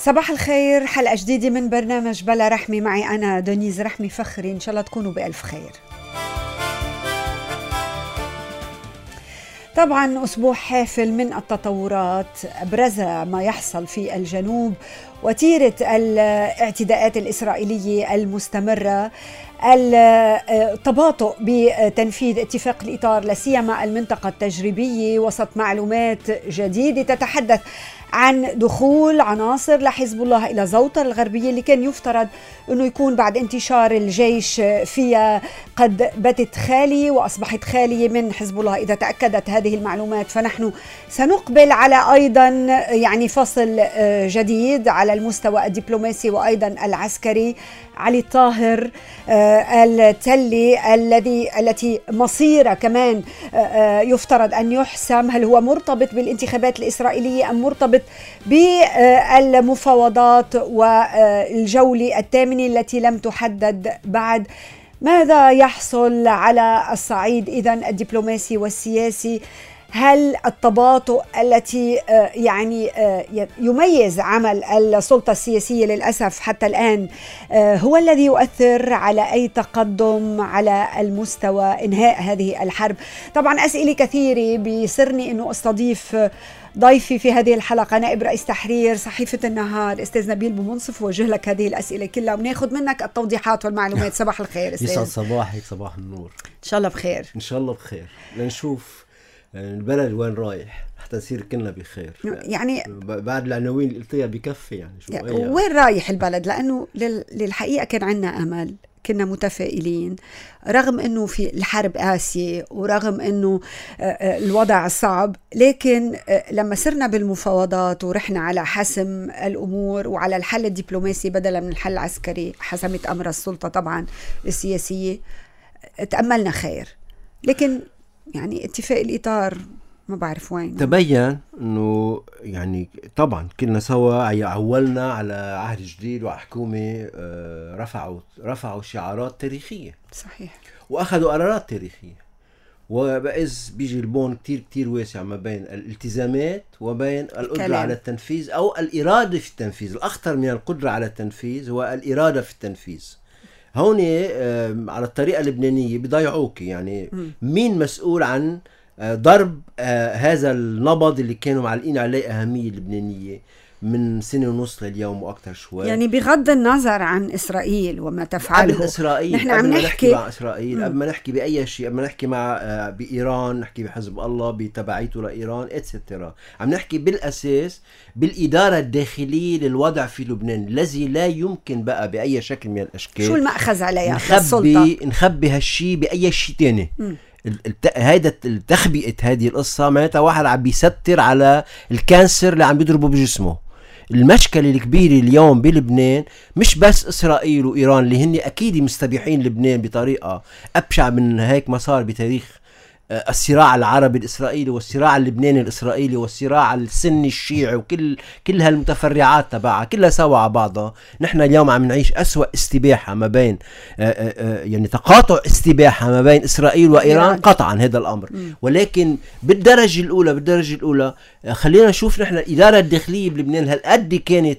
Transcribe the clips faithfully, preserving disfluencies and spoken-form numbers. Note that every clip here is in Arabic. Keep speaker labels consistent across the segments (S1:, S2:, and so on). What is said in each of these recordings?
S1: صباح الخير، حلقة جديدة من برنامج بلا رحمة معي أنا دنيز رحمي فخري. إن شاء الله تكونوا بألف خير. طبعا أسبوع حافل من التطورات أبرزها ما يحصل في الجنوب، وتيرة الاعتداءات الإسرائيلية المستمرة، التباطؤ بتنفيذ اتفاق الإطار لسيما المنطقة التجريبية وسط معلومات جديدة تتحدث عن دخول عناصر لحزب الله إلى زوطة الغربية اللي كان يفترض أنه يكون بعد انتشار الجيش فيها قد باتت خالية وأصبحت خالية من حزب الله. إذا تأكدت هذه المعلومات فنحن سنقبل على أيضا يعني فصل جديد على المستوى الدبلوماسي وأيضا العسكري. علي طاهر التلي الذي التي مصيره كمان يفترض أن يحسم، هل هو مرتبط بالانتخابات الإسرائيلية أم مرتبط بالمفاوضات والجولة الثامنة التي لم تحدد بعد؟ ماذا يحصل على الصعيد إذن الدبلوماسي والسياسي؟ هل التباطؤ التي يعني يميز عمل السلطة السياسية للأسف حتى الآن هو الذي يؤثر على أي تقدم على المستوى إنهاء هذه الحرب؟ طبعا أسئلة كثيرة. بيسرني أنه أستضيف ضيفي في هذه الحلقة نائب رئيس تحرير صحيفة النهار أستاذ نبيل بومنصف، وجه لك هذه الأسئلة كلها وناخذ منك التوضيحات والمعلومات. صباح الخير أستاذ.
S2: يسعد صباحك. صباح النور.
S1: إن شاء الله بخير.
S2: إن شاء الله بخير. لنشوف البلد وين رايح حتى نصير كلنا بخير.
S1: يعني
S2: بعد العناوين اللي قلتيها بكفي يعني شو
S1: يعني وين رايح البلد؟ لأنه للحقيقة كان عنا أمل، كنا متفائلين رغم أنه في الحرب قاسية ورغم أنه الوضع صعب، لكن لما سرنا بالمفاوضات ورحنا على حسم الأمور وعلى الحل الدبلوماسي بدلا من الحل العسكري حسمت أمر السلطة طبعا السياسية، تأملنا خير. لكن يعني اتفاق الإطار ما بعرف وين.
S2: تبين انه يعني طبعا كلنا سوا عولنا على عهد جديد وحكومة رفعوا رفعوا شعارات تاريخية.
S1: صحيح.
S2: واخذوا قرارات تاريخية، وبئذ بيجي البون كتير كتير واسع ما بين الالتزامات وبين القدرة كلام. على التنفيذ او الإرادة في التنفيذ. الأخطر من القدرة على التنفيذ هو الإرادة في التنفيذ. هون على الطريقة اللبنانية بيضيعوك. يعني م. مين مسؤول عن ضرب هذا النبض اللي كانوا معلقين عليه أهمية اللبنانية من سنة ونص لليوم وأكثر شوي؟
S1: يعني بغض النظر عن إسرائيل وما تفعله.
S2: قبل إسرائيل
S1: نحن عم نحكي
S2: مع إسرائيل، قبل ما نحكي بأي شيء، قبل ما نحكي مع بإيران، نحكي بحزب الله بتبعيته لإيران إتسترا. عم نحكي بالأساس بالإدارة الداخلية للوضع في لبنان الذي لا يمكن بقى بأي شكل من الأشكال
S1: شو المأخذ عليها
S2: نخبي نخبي هالشي بأي شيء تاني. م. هيدا التخبئة هذه القصة معناتها واحد عم بيستر على الكانسر اللي عم بيضربه بجسمه. المشكلة الكبيرة اليوم بلبنان مش بس إسرائيل وإيران اللي هن أكيد مستبيحين لبنان بطريقة أبشع من هيك ما صار بتاريخ الصراع العربي الإسرائيلي والصراع اللبناني الإسرائيلي والصراع السني الشيعي وكل كل هالمتفرعات تبعها كلها سوا على بعضها. نحن اليوم عم نعيش أسوأ استباحة ما بين آآ آآ يعني تقاطع استباحة ما بين إسرائيل وإيران قطعا هذا الأمر. م. ولكن بالدرجة الأولى بالدرجة الأولى خلينا نشوف نحن الإدارة الداخلية بلبنان هل قد كانت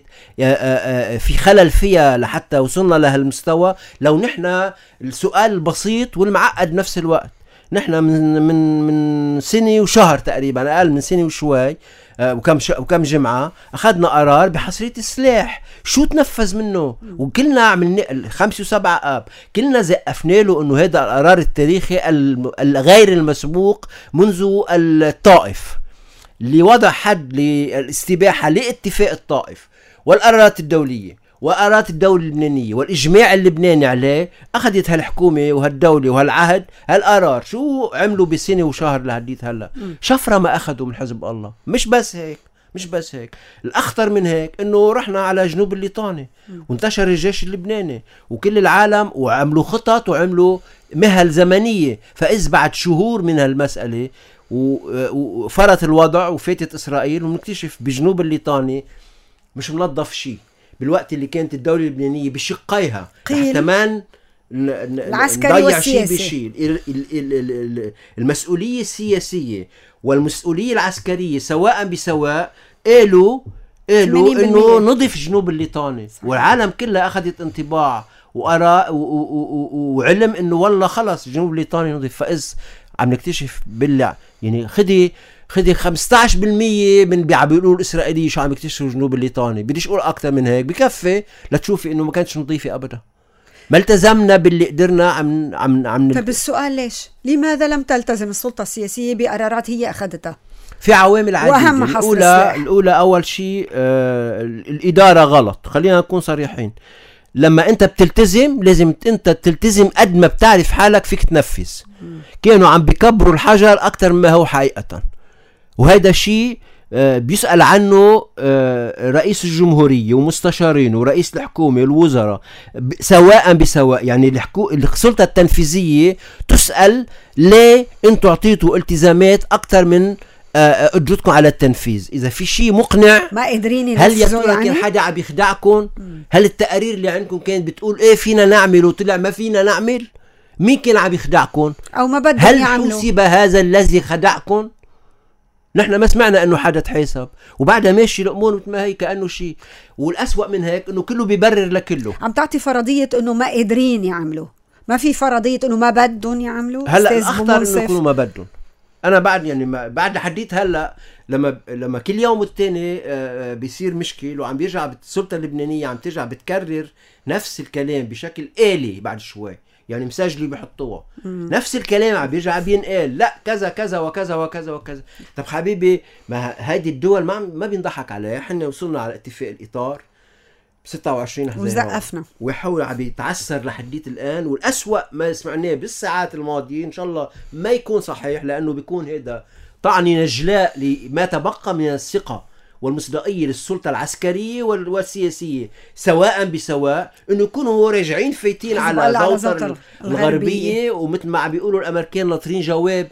S2: آآ في خلل فيها لحتى وصلنا لهالمستوى. لو نحن السؤال البسيط والمعقد نفس الوقت، نحن من من من سنة وشهر تقريبا، أقل من سنة وشوي آه وكم ش... وكم جمعة أخذنا قرار بحصرية السلاح. شو تنفذ منه؟ وكلنا عملنا خمسة وسبعة آب كلنا زقفنا له إنه هذا القرار التاريخي الغير المسبوق منذ الطائف لوضع حد للاستباحة لاتفاق الطائف والقرارات الدولية وقرارات الدولة اللبنانية والإجماع اللبناني عليه. أخذت هالحكومة وهالدولة وهالعهد هالقرار. شو عملوا بسنة وشهر لهديت هلا؟ شفرة ما أخذوا من حزب الله. مش بس هيك مش بس هيك الأخطر من هيك إنه رحنا على جنوب الليطاني وانتشر الجيش اللبناني وكل العالم وعملوا خطط وعملوا مهل زمنية. فإذ بعد شهور من هالمسألة وفرط الوضع وفاتت إسرائيل ونكتشف بجنوب الليطاني مش منظف شيء بالوقت اللي كانت الدولة اللبنانية بشقيها كمان
S1: العسكري والسياسي.
S2: المسؤولية السياسية والمسؤولية العسكرية سواء بسواء قالوا قالوا انه نضف جنوب الليطاني، والعالم كلها اخذت انطباع وآراء وعلم انه والله خلص جنوب الليطاني نضيف. فاذ عم نكتشف بالله يعني خدي خدي خمسة عشر بالمية من اللي عم بيقولوا الاسرائيلي شو عم يكتشفوا جنوب الليطاني، بديش اقول اكثر من هيك، بكفي لتشوفي انه ما كانتش نظيفه ابدا، ما التزمنا باللي قدرنا. عم عم عم
S1: طيب السؤال ليش؟ لماذا لم تلتزم السلطه السياسيه بقرارات هي اخذتها؟
S2: في عوامل عديدة.
S1: واهم
S2: الاولى الاولى اول شيء آه الاداره غلط، خلينا نكون صريحين. لما انت بتلتزم لازم انت تلتزم قد ما بتعرف حالك فيك تنفذ. كانوا عم بيكبروا الحجر اكتر مما هو حقيقة، وهذا شيء بيسأل عنه رئيس الجمهورية ومستشارين ورئيس الحكومة والوزراء سواء بسواء. يعني السلطة التنفيذية تسأل ليه انتوا اعطيتوا التزامات اكتر من قدرتكم على التنفيذ. اذا في شيء مقنع
S1: ما قادرين
S2: هل يا ترى كان حدا عم يخدعكم؟ هل التقارير اللي عندكم كانت بتقول ايه فينا نعمل وطلع ما فينا نعمل؟ مين كان عم يخدعكم؟
S1: او ما بدهم
S2: يعملوا؟ هل حسب هذا الذي خدعكم؟ نحن ما سمعنا انه حدا تحاسب، وبعدها ماشي الامور مثل ما هي كانه شيء. والاسوأ من هيك انه كله بيبرر لكله.
S1: عم تعطي فرضيه انه ما قادرين يعملوا، ما في فرضيه انه ما بدهم يعملوا.
S2: هلا الاخطر انه يكونوا ما بدهم. انا بعد يعني ما بعد حديت هلا لما لما كل يوم والتاني بيصير مشكل وعم بيرجع السلطه اللبنانيه عم ترجع بتكرر نفس الكلام بشكل آلي بعد شوي، يعني مسجلي بيحطوها نفس الكلام عم بيرجع بينقال لا كذا كذا وكذا وكذا وكذا. طب حبيبي ما هيدي الدول ما ما بينضحك عليها. احنا وصلنا على اتفاق الاطار ستة وعشرين حزيران
S1: وزقفنا
S2: ويحاول عم يتعسر لحديت الآن. والأسوأ ما سمعناه بالساعات الماضية إن شاء الله ما يكون صحيح، لأنه بيكون هذا طعني نجلاء لما تبقى من الثقة والمصداقية للسلطة العسكرية والسياسية سواء بسواء، إنه يكونوا راجعين فايتين على زوطر الغربية، ومثل ما عم بيقولوا الأمريكان ناطرين جواب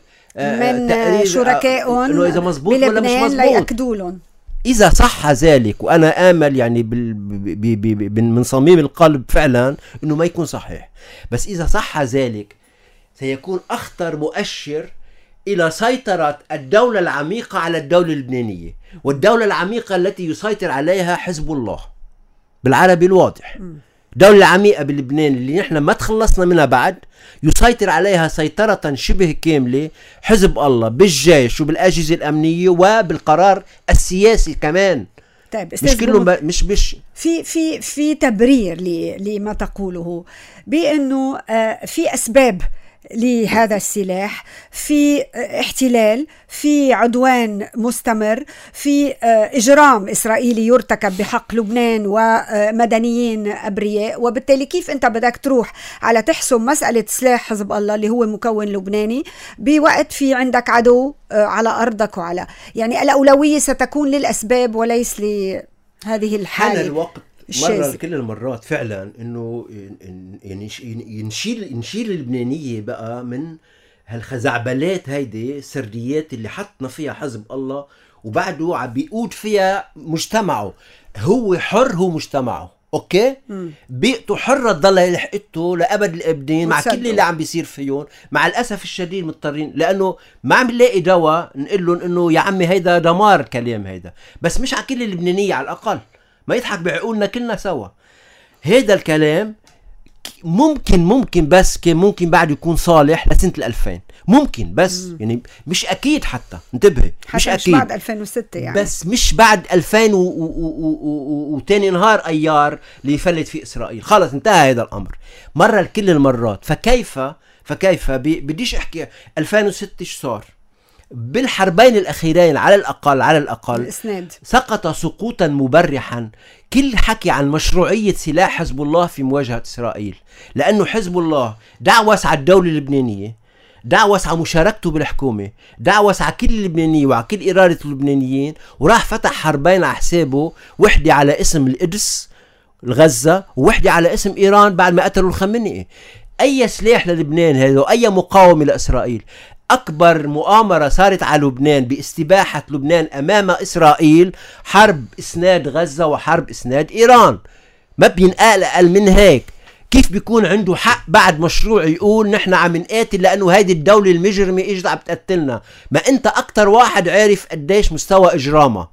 S1: من شركائهم
S2: إنه إذا مزبوط ولا مش مزبوط
S1: ليأكدوا لهم.
S2: إذا صح ذلك، وأنا آمل يعني بال... ب... ب... ب... من صميم القلب فعلا إنه ما يكون صحيح، بس إذا صح ذلك سيكون أخطر مؤشر إلى سيطرة الدولة العميقة على الدولة اللبنانية، والدولة العميقة التي يسيطر عليها حزب الله بالعربي الواضح. الدولة العميقة بلبنان اللي نحن ما تخلصنا منها بعد يسيطر عليها سيطرة شبه كاملة حزب الله بالجيش وبالأجهزة الأمنية وبالقرار السياسي كمان.
S1: طيب
S2: مش كله ب... مش بش
S1: في في في تبرير لما تقوله بأنه في أسباب لهذا السلاح، في احتلال، في عدوان مستمر، في إجرام إسرائيلي يرتكب بحق لبنان ومدنيين أبرياء. وبالتالي كيف أنت بدك تروح على تحسم مسألة سلاح حزب الله اللي هو مكون لبناني بوقت في عندك عدو على أرضك؟ وعلى يعني الأولوية ستكون للأسباب وليس لهذه الحالة.
S2: حان الوقت مرة كل المرات فعلا انه يعني ينشيل ينشيل اللبنانية بقى من هالخزعبلات هيدي السرديات اللي حطنا فيها حزب الله، وبعده عم بيقود فيها مجتمعه. هو حر، هو مجتمعه اوكي م. بيئته حرة تضل لحقته لأبد الأبدين مع كل اللي عم بيصير فيهم. مع الأسف الشديد مضطرين لأنه ما عم نلاقي دواء نقول لهم انه يا عمي هيدا دمار الكلام هيدا، بس مش على كل اللبنانية، على الأقل ما يضحك بعقولنا كلنا سوا. هيدا الكلام ممكن ممكن بس كان ممكن بعد يكون صالح لسنة الألفين ممكن، بس مم. يعني مش أكيد. حتى انتبهي مش أكيد،
S1: مش بعد ألفين وستة يعني،
S2: بس مش بعد ألفين وتاني نهار أيار اللي يفلت في إسرائيل. خلص انتهى هذا الأمر مرة لكل المرات. فكيف فكيف بديش أحكي ألفين وستة شو صار بالحربين الأخيرين على الأقل على الأقل
S1: الإسناد
S2: سقط سقوطا مبرحا كل حكي عن مشروعية سلاح حزب الله في مواجهة إسرائيل، لأنه حزب الله دعوس على الدولة اللبنانية، دعوس على مشاركته بالحكومة، دعوس على كل اللبنانية وعلى كل إرادة اللبنانيين، وراح فتح حربين على حسابه، وحدة على اسم القدس الغزة ووحدة على اسم إيران بعد ما قتلوا الخميني. أي سلاح للبنان هذا وأي مقاومة لإسرائيل؟ أكبر مؤامرة صارت على لبنان باستباحة لبنان أمام إسرائيل حرب إسناد غزة وحرب إسناد إيران. ما بينقال أقل من هيك. كيف بيكون عنده حق بعد مشروع يقول نحن عم نقاتل لأنه هيدي الدولة المجرمة إجت عم تقتلنا؟ ما أنت أكتر واحد عارف قديش مستوى إجرامها،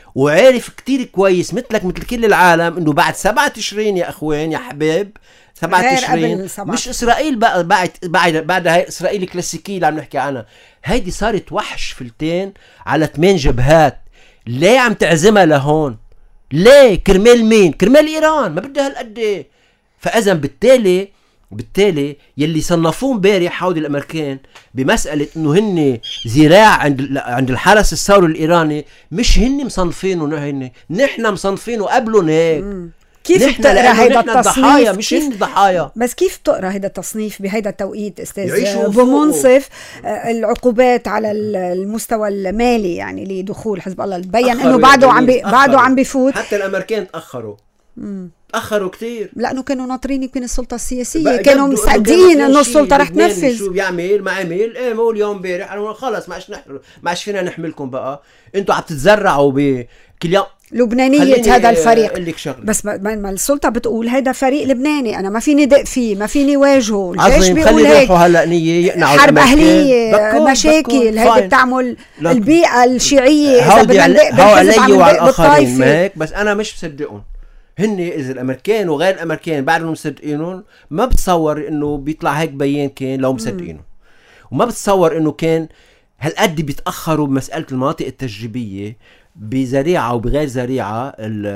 S2: وعارف كتير كويس مثلك مثل كل العالم انه بعد سبعة تشرين يا اخوان يا حباب سبعة تشرين مش اسرائيل بقى بعد بعد بعد هاي اسرائيل الكلاسيكيه اللي عم نحكي عنها، هيدي صارت وحش فلتين على ثمان جبهات. ليه عم تعزمها لهون؟ ليه؟ كرمال مين؟ كرمال ايران، ما بدها هالقد. فاذا بالتالي بالتالي يلي صنفوه امبارح هودي الامريكان بمساله انه هن ذراع عند عند الحرس الثوري الايراني، مش هن مصنفينه، هن نحن مصنفينه قبلهم هيك.
S1: كيف بتقرا هيدا التصنيف؟
S2: مش هن ضحايا.
S1: بس كيف بتقرا هيدا التصنيف بهيدا التوقيت استاذ ابو منصف؟ العقوبات على المستوى المالي يعني لدخول حزب الله تبين انه بعده عم بي بعده عم بيفوت.
S2: حتى الامريكان تاخروا مم. تاخروا كتير
S1: لانه كانوا ناطرين يمكن السلطه السياسيه، كانوا مصدقين انه السلطه رح تنفذ.
S2: شو بيعمل ما عمل ايه مو اليوم امبارح انا خلص ما عادش نحر ما عادش فينا نحملكم بقى، انتوا عم تتزرعوا بكل يوم
S1: لبنانية هذا الفريق. بس ما, ما السلطة بتقول هيدا فريق لبناني، أنا ما فيني دق فيه، ما فيني واجهه. الجيش بيقول هيك
S2: هلا نية
S1: حرب أهلية، مشاكل هيدي بتعمل البيئة الشيعية إذا بدنا ندق بالحزب عم ندق بالطائفة.
S2: بس أنا مش مصدقهم هن إذا الأمريكان وغير الأمريكان بعدهم مصدقينهم. ما بتصور إنه بيطلع هيك بيان كان لو مصدقينه، وما بتصور إنه كان هالقد بيتأخروا بمسألة المناطق التجريبية بزريعة وبغير زريعة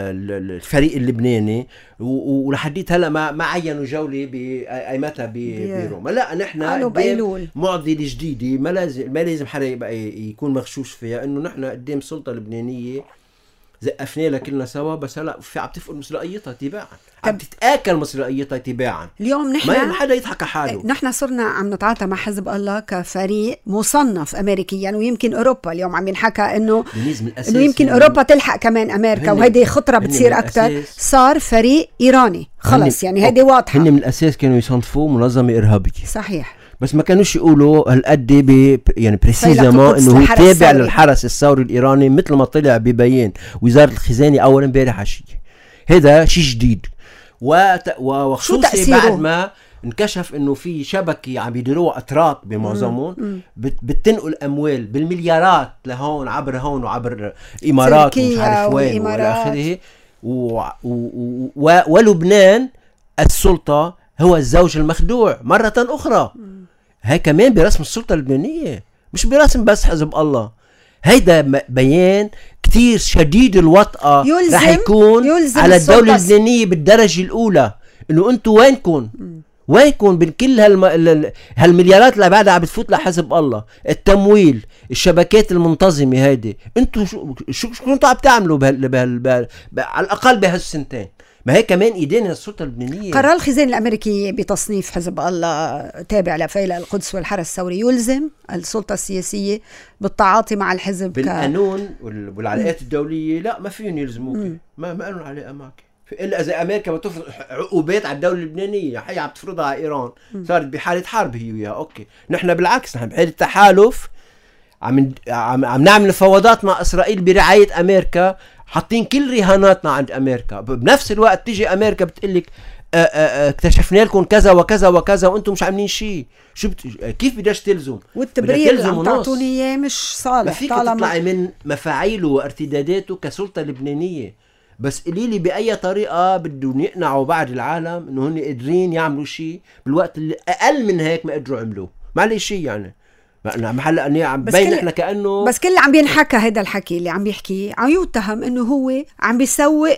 S2: الفريق اللبناني. ولحديت هلا ما ما عينوا جولة بأيمتها بروما. لا نحن معضلة جديدة ما لازم ما لازم حدا يبقى يكون مغشوش فيها، انه نحن قدام سلطة لبنانية زقفنا لها كلنا سوا، بس هلا في عم تفقد مصداقيتها تباعا، عم تتآكل مصداقيتها تباعا.
S1: اليوم نحن
S2: ما حدا يضحك على حاله.
S1: نحن صرنا عم نتعاطى مع حزب الله كفريق مصنف امريكيا، يعني ويمكن اوروبا اليوم عم ينحكى انه انه يمكن اوروبا تلحق كمان امريكا، وهيدي خطره بتصير اكثر. صار فريق ايراني خلص، يعني هيدي واضحه.
S2: هن من الاساس كانوا يصنفوه منظمه ارهابيه صحيح، بس ما كانوش يقولوا هالقد ب يعني بريسيزمون انه هو تابع للحرس الثوري الايراني مثل ما طلع ببيان وزاره الخزانه اول امبارح عشيه. هذا شيء جديد وت... وخصوصي بعد ما انكشف انه في شبكه عم يديروها اتراك بمعظمهم بت... بتنقل اموال بالمليارات لهون عبر هون وعبر امارات ومش عارف وين والى اخره. و... و... و... ولبنان السلطه هو الزوج المخدوع مرة أخرى. هاي كمان برسم السلطة اللبنانية، مش برسم بس حزب الله. هيدا بيان كتير شديد الوطأة رح يكون على الدولة اللبنانية بالدرجة الأولى، إنه أنتوا وينكم وينكم بين كل هالم... هالمليارات اللي بعدها عم بتفوت لحزب الله، التمويل، الشبكات المنتظمة هيدي. أنتوا شو شو شو كنتوا عم تعملوا بهال... بهال... بهال... على الأقل بهالسنتين؟ ما هي كمان ايدين السلطه اللبنانيه.
S1: قرار الخزانه الامريكي بتصنيف حزب الله تابع لفيلق القدس والحرس الثوري يلزم السلطه السياسيه بالتعاطي مع الحزب
S2: بالقانون ك... والعلاقات الدوليه. لا ما فيهم يلزموك، ما ما لهم علاقه معك الا اذا امريكا بتفرض عقوبات على الدوله اللبنانيه. هي عم تفرضها على ايران، صارت بحاله حرب هي وياها. اوكي نحن بالعكس، نحن بحاله تحالف عم عم, عم نعمل مفاوضات مع اسرائيل برعايه امريكا، حاطين كل رهاناتنا عند امريكا. بنفس الوقت تيجي امريكا بتقلك اكتشفنا لكم كذا وكذا وكذا وانتم مش عاملين شيء. شو بت... كيف بداش تلزم؟
S1: والتبرير اللي عم تعطوني اياه مش صالح.
S2: ما فيك تطلعي من مفاعيله وارتداداته كسلطه لبنانيه. بس قولي لي باي طريقه بدهم يقنعوا بعض العالم انه هن قادرين يعملوا شيء بالوقت اللي اقل من هيك ما قدروا عملوه. معلش شيء يعني محل أني عم بين إحنا كأنه
S1: بس كل اللي عم بينحكى هذا الحكي اللي عم بيحكي عم يتهم إنه هو عم بيسوق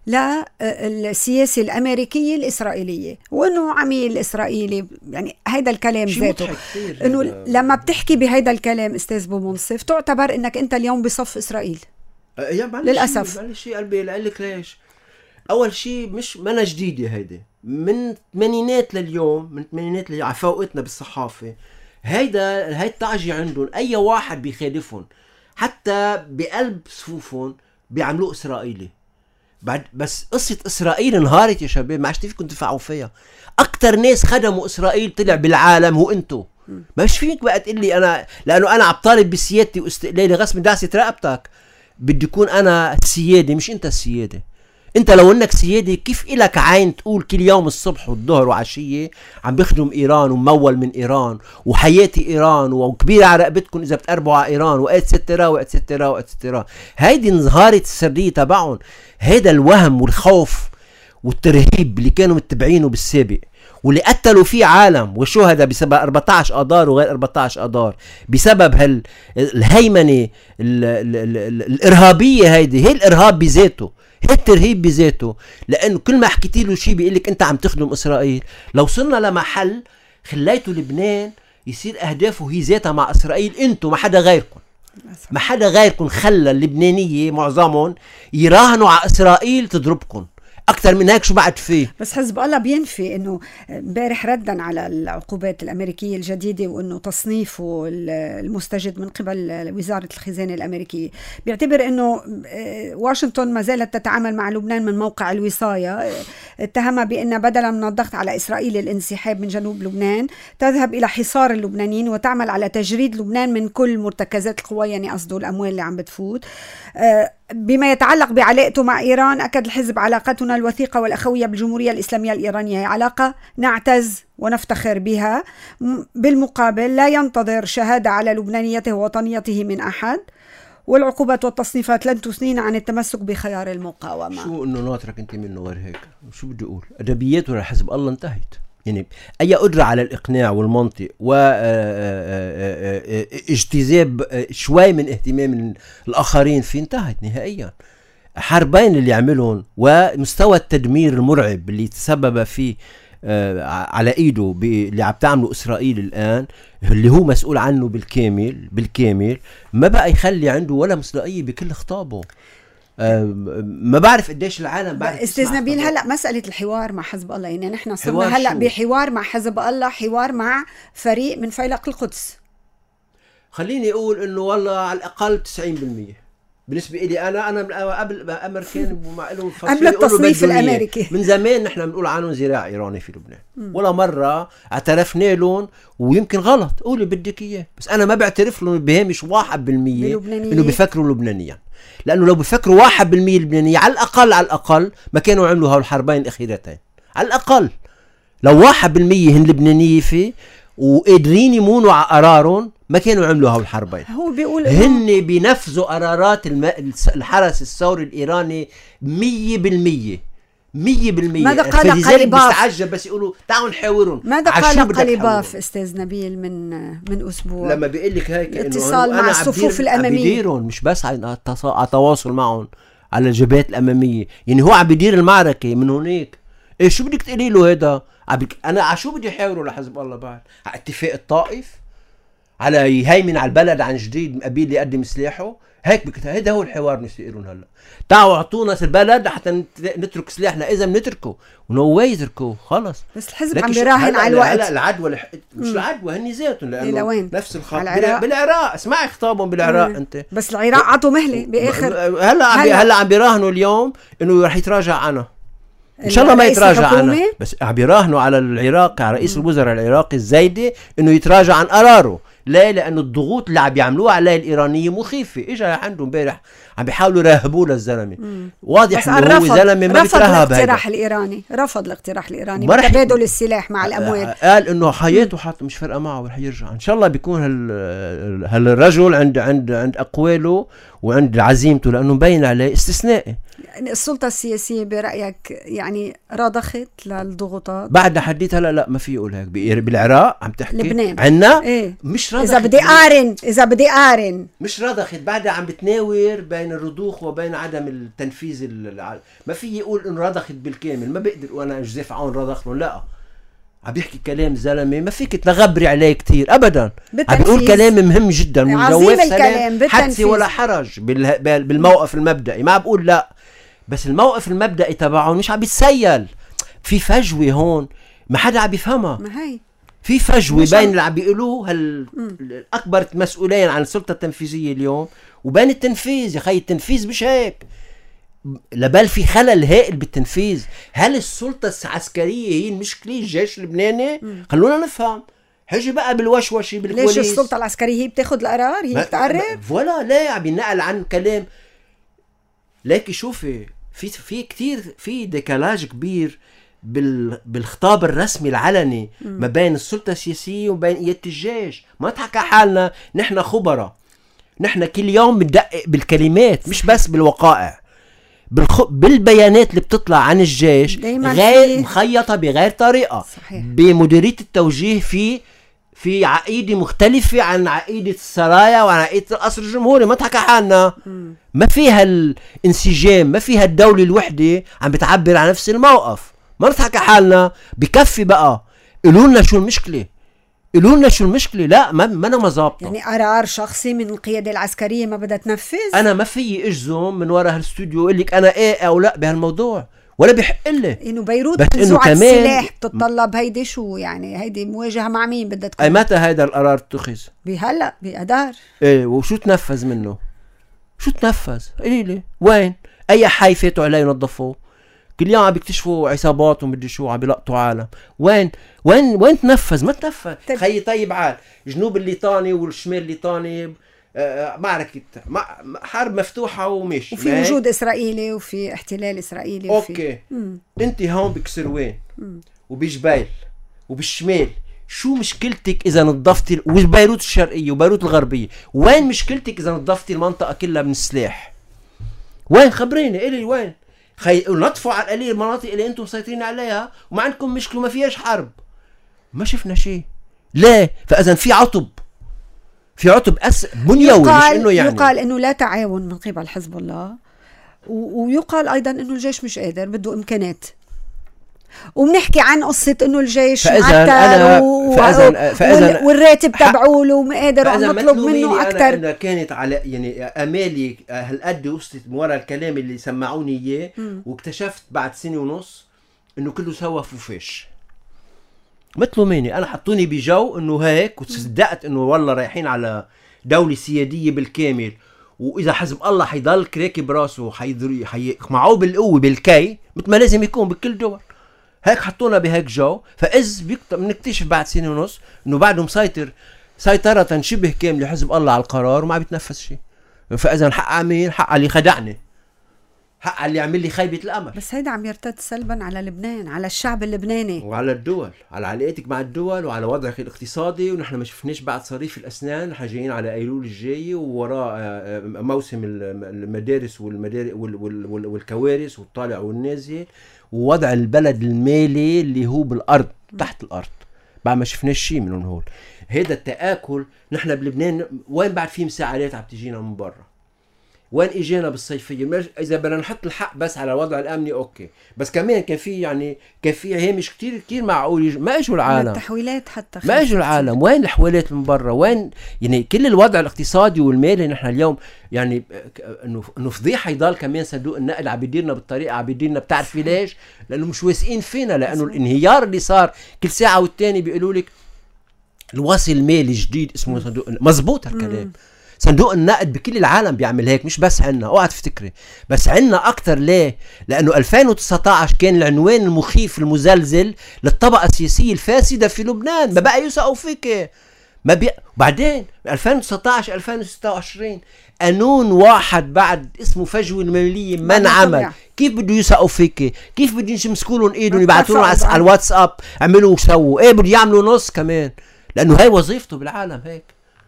S1: للسياسة الأمريكية الإسرائيلية، وإنه عميل إسرائيلي. يعني هذا الكلام ذاته إنه لما بتحكي بهذا الكلام أستاذ بو منصف تعتبر إنك أنت اليوم بصف إسرائيل.
S2: أه
S1: للأسف
S2: معلش شيء قلبي لقلك ليش. أول شيء مش منا جديدة هيدا، من ثمانينات لليوم، من ثمانينات اللي عفوقتنا بالصحافة. هيدا هاي الطعجة عندهم، أي واحد بيخالفهم حتى بقلب صفوفهم بيعملوه إسرائيلي. بعد بس قصة إسرائيل انهارت يا شباب، ما عادش فيكم تدفعوا فيها. أكتر ناس خدموا إسرائيل طلع بالعالم هو أنتو. مش فيك بقى تقول لي أنا لأنه أنا عم طالب بسيادتي واستقلالي غصب دعسة رقبتك بدي يكون أنا السيادة مش أنت السيادة. انت لو انك سيادي كيف إلك عين تقول كل يوم الصبح والظهر وعشية عم بيخدم ايران وممول من ايران وحياتي ايران وكبيرة على رقبتكم اذا بتقربوا على ايران واتسترا واتسترا واتسترا. هيدي انظهارة السرية تبعهم، هيدا الوهم والخوف والترهيب اللي كانوا متبعينه بالسابق واللي قتلوا فيه عالم وشهداء بسبب أربعة عشر اذار وغير أربعة عشر اذار بسبب هال الهيمنة ال ال ال الارهابية. هيدي هي الارهاب بذاته، هي الترهيب بذاته، لانه كل ما حكيتي له شيء بيقول لك انت عم تخدم اسرائيل. لو صرنا لمحل خليتوا لبنان يصير اهدافه هي ذاتها مع اسرائيل، انتم ما حدا غيركم ما حدا غيركم خلى اللبنانية معظمهم يراهنوا على اسرائيل تضربكم. اكثر من هيك شو بعد فيه؟
S1: بس حزب الله بينفي انه امبارح ردا على العقوبات الامريكيه الجديده وانه تصنيفه المستجد من قبل وزاره الخزانه الامريكيه، بيعتبر انه واشنطن ما زالت تتعامل مع لبنان من موقع الوصايه، اتهمها بان بدلا من الضغط على اسرائيل الانسحاب من جنوب لبنان تذهب الى حصار اللبنانيين وتعمل على تجريد لبنان من كل مرتكزات القوى، يعني قصده الاموال اللي عم بتفوت. بما يتعلق بعلاقته مع إيران، أكد الحزب علاقتنا الوثيقة والأخوية بالجمهورية الإسلامية الإيرانية هي علاقة نعتز ونفتخر بها، بالمقابل لا ينتظر شهادة على لبنانيته ووطنيته من أحد، والعقوبات والتصنيفات لن تثنينا عن التمسك بخيار المقاومة.
S2: شو إنه ناطرك أنت منه غير هيك؟ شو بدي أقول؟ أدبياته لحزب الله انتهت، يعني أي قدرة على الإقناع والمنطق واجتذاب شوي من اهتمام الآخرين في انتهت نهائيا. حربين اللي عملهم ومستوى التدمير المرعب اللي تسبب فيه على ايده اللي عم تعمله اسرائيل الان، اللي هو مسؤول عنه بالكامل بالكامل، ما بقى يخلي عنده ولا مصداقية بكل خطابه. ما بعرف قديش العالم بعد.
S1: استاذ نبيل، هلا مسألة الحوار مع حزب الله، يعني نحن صرنا هلا بحوار مع حزب الله، حوار مع فريق من فيلق القدس.
S2: خليني اقول انه والله على الاقل تسعين بالمية بالنسبة لي أنا أنا قبل أمريكان ومع لهم
S1: قبل التصنيف الأمريكي
S2: من زمان نحن بنقول عنهم زراع إيراني في لبنان، م. ولا مرة اعترفنا لهم، ويمكن غلط قولي بدك إياه، بس أنا ما بعترف لهم بهامش واحد بالمية إنه بيفكروا لبنانيا، لأنه لو بيفكروا واحد بالمية لبنانية على الأقل على الأقل ما كانوا عملوا هالحربين الأخيرتين. على الأقل لو واحد بالمية هن لبنانية فيه وقادرين يمونوا على قرارهم ما كانوا عملوا هالحربين.
S1: هو بيقول
S2: هن بينفذوا قرارات الم... الحرس الثوري الإيراني مية بالمية مية بالمية.
S1: ماذا قال قليباف؟
S2: بيستعجب بس يقولوا تعالوا نحاورهم.
S1: ماذا قال قليباف أستاذ نبيل من من أسبوع
S2: لما بيقول لك هيك
S1: اتصال مع الصفوف الأمامية؟
S2: بيديرهم مش بس على تواصل معهم على الجبهات الأمامية، يعني هو عم بيدير المعركة من هناك. إيه شو بدك تقولي له هذا؟ أنا عشو بدي أحاوره لحزب الله بعد؟ على اتفاق الطائف، على يهيمن على البلد عن جديد قبيل اللي يقدم سلاحه هيك بك... هذا هو الحوار نسيرون. هلا تعالوا اعطونا البلد حتى نترك سلاحنا، اذا بنتركه ونو واي يتركوه خلص.
S1: بس الحزب عم بيراهن على الوقت.
S2: هلا العدوى لح... مش م. العدوى هن ذاتهم لانه نفس الخط
S1: بالعراق.
S2: بالعراق اسمعي خطابهم بالعراق م. انت
S1: بس العراق عطوا مهله باخر.
S2: هلا عم هلا, هلأ عم بيراهنوا اليوم انه رح يتراجع عنها ان شاء الله ما يتراجع عنها، بس عم بيراهنوا على العراق على رئيس م. الوزراء العراقي الزايدي انه يتراجع عن قراره. لا لأنه الضغوط اللي عم بيعملوها عليه الإيرانية مخيفة. إجا عنده امبارح عم بيحاولوا يرهبوه للزلمة، واضح إنه هو زلمة ما بيترهب.
S1: رفض الاقتراح الإيراني، رفض الاقتراح الإيراني بتبادل السلاح مع الأموال.
S2: قال إنه حياته حتى مش فارقة معه ورح يرجع إن شاء الله. بيكون هال هالرجل عند عند عند أقواله وعند عزيمته، لأنه مبين عليه استثنائي.
S1: يعني السلطة السياسية برأيك يعني رضخت للضغوطات
S2: بعد حديت؟ هلا لا ما في يقول هيك. بالعراق عم تحكي
S1: لبنان
S2: عنا
S1: إيه؟
S2: مش رضخت.
S1: إذا بدي قارن إذا بدي قارن
S2: مش رضخت، بعدها عم بتناور بين الرضوخ وبين عدم التنفيذ. ما في يقول إنه رضخت بالكامل، ما بقدر وأنا جزيف عون رضخ له، لا عم بيحكي كلام زلمة ما فيك تغبري عليه كتير أبدا. عم بيقول كلام مهم جدا من جواف سلام حدثي ولا حرج بالموقف المبدئي، ما بقول لا، بس الموقف المبدئي تبعهم مش عم بيتسيل. في فجوة هون ما حدا عم بيفهمها،
S1: ما هي
S2: في فجوة بين اللي عم بيقولوه الأكبر مسؤولين عن السلطة التنفيذية اليوم وبين التنفيذ. يا خي التنفيذ مش هيك، لبال في خلل هائل بالتنفيذ. هل السلطة العسكرية هي المشكلة الجيش اللبناني؟ خلونا نفهم. هجي بقى بالوشوشي بالكواليس.
S1: ليش السلطة العسكرية هي بتاخد القرار؟ هي بتقرر؟
S2: ولا لا عم ينقل عن كلام. لكن شوفي في في كتير في ديكالاج كبير بال بالخطاب الرسمي العلني ما بين السلطة السياسية وبين قيادة الجيش. ما نضحك على حالنا، نحن خبراء، نحن كل يوم بندقق بالكلمات مش بس بالوقائع، بالخ... بالبيانات اللي بتطلع عن الجيش غير مخيطة بغير طريقة.
S1: صحيح.
S2: بمديرية التوجيه في في عقيدة مختلفة عن عقيدة السرايا وعن عقيدة القصر الجمهوري. ما تحكى حالنا، ما فيها الانسجام، ما فيها الدولة الوحدة عم بتعبر عن نفس الموقف. ما نضحك حالنا، بكفي بقى. قولوا لنا شو المشكلة، قولوا لنا شو المشكلة. لا ما ما انا مظابطه.
S1: يعني قرار شخصي من القيادة العسكرية ما بدها تنفذ. انا
S2: ما في اجزم من وراء هالاستوديو اقول لك انا ايه او لا بهالموضوع، ولا بحق لي
S1: انه بيروت نزوعة السلاح بتتطلب. هيدي شو يعني؟ هيدي مواجهة مع مين بدها تكون؟
S2: اي متى هيدا القرار اتخذ؟
S1: بهلا بأدار.
S2: ايه وشو تنفذ منه؟ شو تنفذ؟ قولي لي وين؟ اي حي فاتوا عليه ينظفوه؟ كل يوم عم بيكتشفوا عصابات ومدري شو عم بيلقطوا عالم. وين وين وين تنفذ؟ ما تنفذ. طيب. خيي طيب عال جنوب الليطاني والشمال الليطاني آه معركة حرب مفتوحة ومش
S1: وفي وجود إسرائيلي وفي احتلال إسرائيلي وفي...
S2: اوكي مم. انت هون بكسروين وبجبال وبالشمال، شو مشكلتك اذا نظفتي وبيروت الشرقية وبيروت الغربية؟ وين مشكلتك اذا نظفتي المنطقة كلها من السلاح؟ وين؟ خبريني قولي وين. خي نطفوا على القليل المناطق اللي انتم مسيطرين عليها وما عندكم مشكلة، ما فيهاش حرب. ما شفنا شيء. ليه؟ فاذا في عطب، في عطب أس بنيوي. مش انه يعني
S1: يقال انه لا تعاون من قبل حزب الله، و... ويقال ايضا انه الجيش مش قادر، بده امكانات. وبنحكي عن قصة انه الجيش معتر و... فأذن... فأذن... وال... والراتب تبعه له ما قادر نطلب منه اكثر.
S2: انا كانت على يعني امالي هالقد وصلت من وراء الكلام اللي سمعوني اياه، واكتشفت بعد سنة ونص انه كله سوا فوفاش. ما تلوميني، انا حطوني بجو انه هيك وصدقت انه والله رايحين على دولة سيادية بالكامل، واذا حزب الله حيضل راكب راسه حيضري حيقمعوه بالقوة بالكي مثل ما لازم يكون بكل دول. هيك حطونا بهيك جو، فإذ بنكتشف بعد سنة ونص انه بعده مسيطر سيطرة شبه كاملة حزب الله على القرار وما بيتنفذ شيء. فإذا حق عمين، حق اللي خدعني، حق اللي عمل لي خيبة الأمل.
S1: بس هيدا عم يرتد سلبا على لبنان، على الشعب اللبناني
S2: وعلى الدول، على علاقتك مع الدول وعلى وضعك الاقتصادي. ونحن ما شفناش بعد صريف الأسنان، نحن جايين على أيلول الجاي ووراء موسم المدارس والمدارس والكوارث والطالع والنازل، ووضع البلد المالي اللي هو بالأرض تحت الأرض. بعد ما شفناش شيء من هول. هيدا التآكل نحن بلبنان وين بعد في مساعدات عم تجينا من برا؟ وين اجينا بالصيفيه؟ اذا بدنا نحط الحق بس على الوضع الامني اوكي، بس كمان كان في يعني كان في هامش كتير كتير معقول. ما اجوا العالم
S1: التحويلات حتى
S2: ما اجوا العالم. وين الحوالات من برا؟ وين يعني كل الوضع الاقتصادي والمالي؟ نحن اليوم يعني انه انه فضيحه يضل كمان صندوق النقد عم بيديرنا بالطريقه عم بيديرنا. بتعرفي ليش؟ لانه مش واثقين فينا، لانه الانهيار اللي صار كل ساعه والتاني بيقولوا لك الوصل المالي جديد اسمه صندوق النقد. مزبوط هالكلام. صندوق النقد بكل العالم بيعمل هيك، مش بس عنا، اوعى تفتكري بس عنا اكتر. ليه؟ لانه ألفين وتسعة عشر كان العنوان المخيف المزلزل للطبقه السياسيه الفاسده في لبنان. ما بقى يوثقوا فيك. ما بي... بعدين ألفين وتسعة عشر ألفين وستة وعشرين قانون واحد بعد اسمه فجوه الماليه ما انعمل. كيف بده يوثقوا فيك؟ كيف بده يمسكوا لهم ايدهم يبعثوا لهم على الواتساب اعملوا وسووا؟ ايه بده يعملوا نص كمان، لانه هاي وظيفته بالعالم هيك.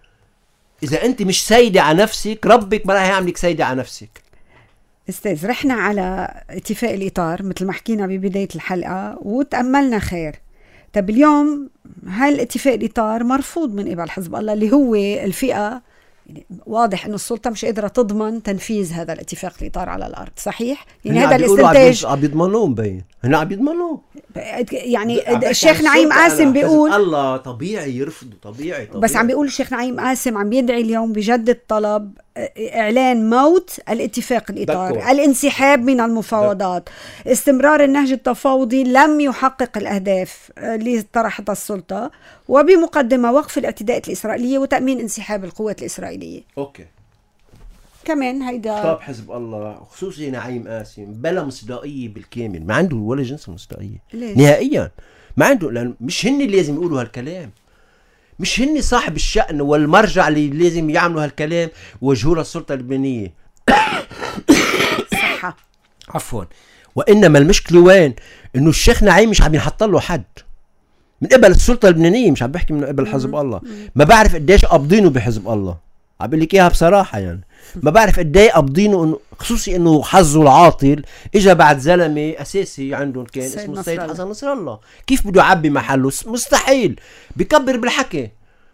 S2: إذا أنت مش سيدة على نفسك ربك ما راح يعملك سيدة على نفسك.
S1: استاذ رحنا على اتفاق الإطار مثل ما حكينا ببداية الحلقة وتأملنا خير. طب اليوم هالاتفاق الإطار مرفوض من قبل حزب الله اللي هو الفئة، يعني واضح انه السلطه مش قادره تضمن تنفيذ هذا الاتفاق الإطار على الارض. صحيح؟ يعني هذا الاستنتاج
S2: عم يضمنوه مبين. هنا عم يضمنوه.
S1: يعني الشيخ نعيم قاسم بيقول
S2: الله طبيعي يرفضوا. طبيعي, طبيعي
S1: بس عم بيقول الشيخ نعيم قاسم عم يدعي اليوم بجدد طلب اعلان موت الاتفاق الإطار، دكو. الانسحاب من المفاوضات، دكو. استمرار النهج التفاوضي لم يحقق الاهداف اللي طرحتها السلطه، وبمقدمه وقف الاعتداءات الاسرائيليه وتامين انسحاب القوات الاسرائيليه.
S2: اوكي
S1: كمان هيدا
S2: خطاب حزب الله خصوصي نعيم قاسم بلا مصداقيه بالكامل. ما عنده ولا جنس مصداقيه نهائيا. ما عنده، لأن مش هن اللي لازم يقولوا هالكلام، مش هن صاحب الشأن والمرجع اللي لازم يعملوا هالكلام وجهوا للسلطة اللبنانية.
S1: صحة
S2: عفوا. وانما المشكله وين؟ انه الشيخ نعيم مش عم ينحط له حد من قبل السلطه اللبنانيه، مش عم بحكي من قبل حزب الله. ما بعرف قديش قابضينه بحزب الله، عم بقول لك اياها بصراحه يعني. ما بعرف قد ايه قابضينه، انه خصوصي انه حظه العاطل اجى بعد زلمه اساسي عندهم كان اسمه السيد حسن نصر الله. كيف بده يعبي محله؟ مستحيل. بكبر بالحكي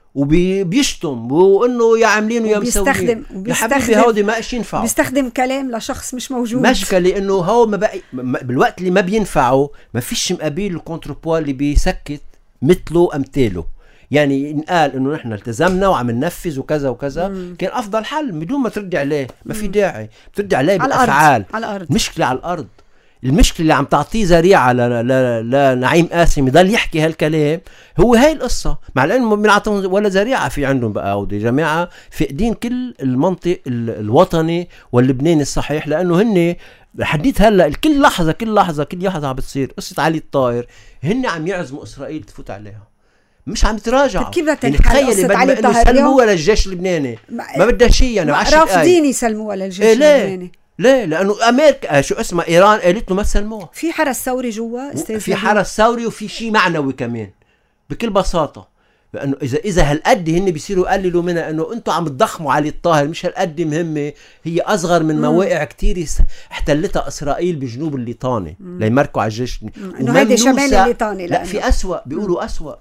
S2: وبيشتم وانه يا عاملين ويا مسوين. يا حبيبي هودي ما ايش ينفعوا،
S1: بيستخدم كلام لشخص مش موجود.
S2: مشكلة انه هو ما بقى بالوقت اللي ما بينفعه ما فيش مقابل الكونتربوا اللي بيسكت مثله امثاله. يعني ينقال انه نحن التزمنا وعم ننفذ وكذا وكذا، مم. كان افضل حل بدون ما تردي عليه. ما في داعي بتردي عليه بالافعال.
S1: على الارض.
S2: مشكلة على الارض. المشكلة اللي عم تعطيه ذريعة لنعيم قاسم يضل يحكي هالكلام هو هاي القصة، مع العلم ما بينعطون ولا ذريعة في عندهم بقى. ودي جماعة فاقدين كل المنطق الوطني واللبناني الصحيح، لأنه هن حديث هلا كل لحظة كل لحظة كل لحظة عم بتصير قصة علي الطائر، هن عم يعزموا إسرائيل تفوت عليها، مش عم تراجعوا.
S1: كيف بدها تنحل قصة علي الطائر؟
S2: يسلموها للجيش اللبناني، ما بدها شيء يعني.
S1: رافضين يسلموها للجيش
S2: إيه
S1: اللبناني.
S2: ليه؟ لانه امريكا شو اسمها ايران قالت له ما تسلموها.
S1: في حرس ثوري جوا استاذ،
S2: في حرس ثوري وفي شيء معنوي كمان بكل بساطه. لانه اذا اذا هالقد هن بيصيروا يقللوا منها انه انتم عم تضخموا علي الطاهر، مش هالقد مهمه، هي اصغر من مواقع كتير احتلتها اسرائيل بجنوب الليطاني ليمركوا على الجيش.
S1: انه هيدي شمال الليطاني.
S2: لا في اسوأ، بيقولوا اسوأ.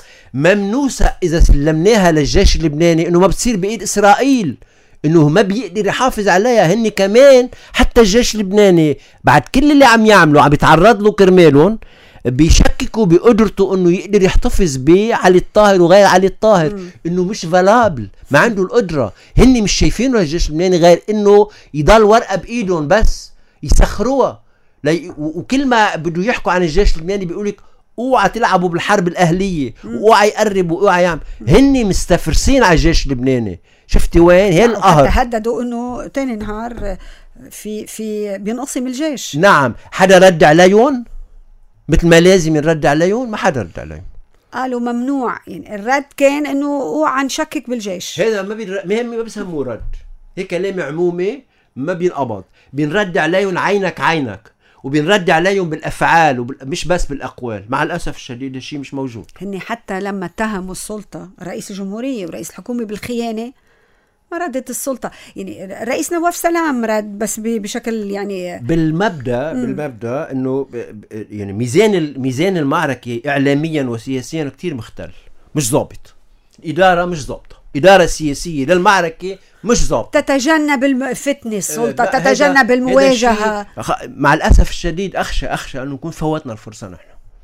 S2: ممنوسه اذا سلمناها للجيش اللبناني انه ما بتصير بايد اسرائيل، انه ما بيقدر يحافظ عليها. هن كمان حتى الجيش اللبناني بعد كل اللي عم يعملوا عم يتعرض له كرمالهم، بيشككوا بقدرته انه يقدر يحتفظ بعلي الطاهر وغير علي الطاهر، م. انه مش فالابل، ما عنده القدره. هن مش شايفينه الجيش اللبناني غير انه يضل ورقه بايدهم بس يسخروها. لي... وكل ما بده يحكوا عن الجيش اللبناني بيقولك اوعى تلعبوا بالحرب الاهليه، واوعى يقربوا، واوعى يعمل. هن مستفرسين على الجيش اللبناني. شفتي وين هي القهر؟
S1: تهددوا انه تاني نهار في في بينقسم الجيش.
S2: نعم. حدا رد عليهم مثل ما لازم يرد عليهم؟ ما حدا رد عليهم.
S1: قالوا ممنوع، يعني الرد كان انه اوعى نشكك بالجيش.
S2: هذا ما بير... مهم ما بسموه رد، هيك كلام عمومي ما بينقبض. بينرد عليهم عينك عينك، وبنرد عليهم بالافعال وبال... مش بس بالاقوال. مع الاسف الشديد الشيء مش موجود.
S1: هن حتى لما اتهموا السلطه رئيس الجمهوريه ورئيس الحكومه بالخيانه ما ردت السلطه. يعني الرئيس نواف سلام رد بس بشكل يعني
S2: بالمبدا م. بالمبدا انه يعني ميزان ميزان المعركه اعلاميا وسياسيا كتير مختل، مش ضابط. اداره مش ضابطه، اداره سياسيه للمعركه مش ضابطه،
S1: تتجنب الفتنه السلطه، تتجنب المواجهه.
S2: مع الاسف الشديد اخشى اخشى انه نكون فوتنا الفرصه. نحن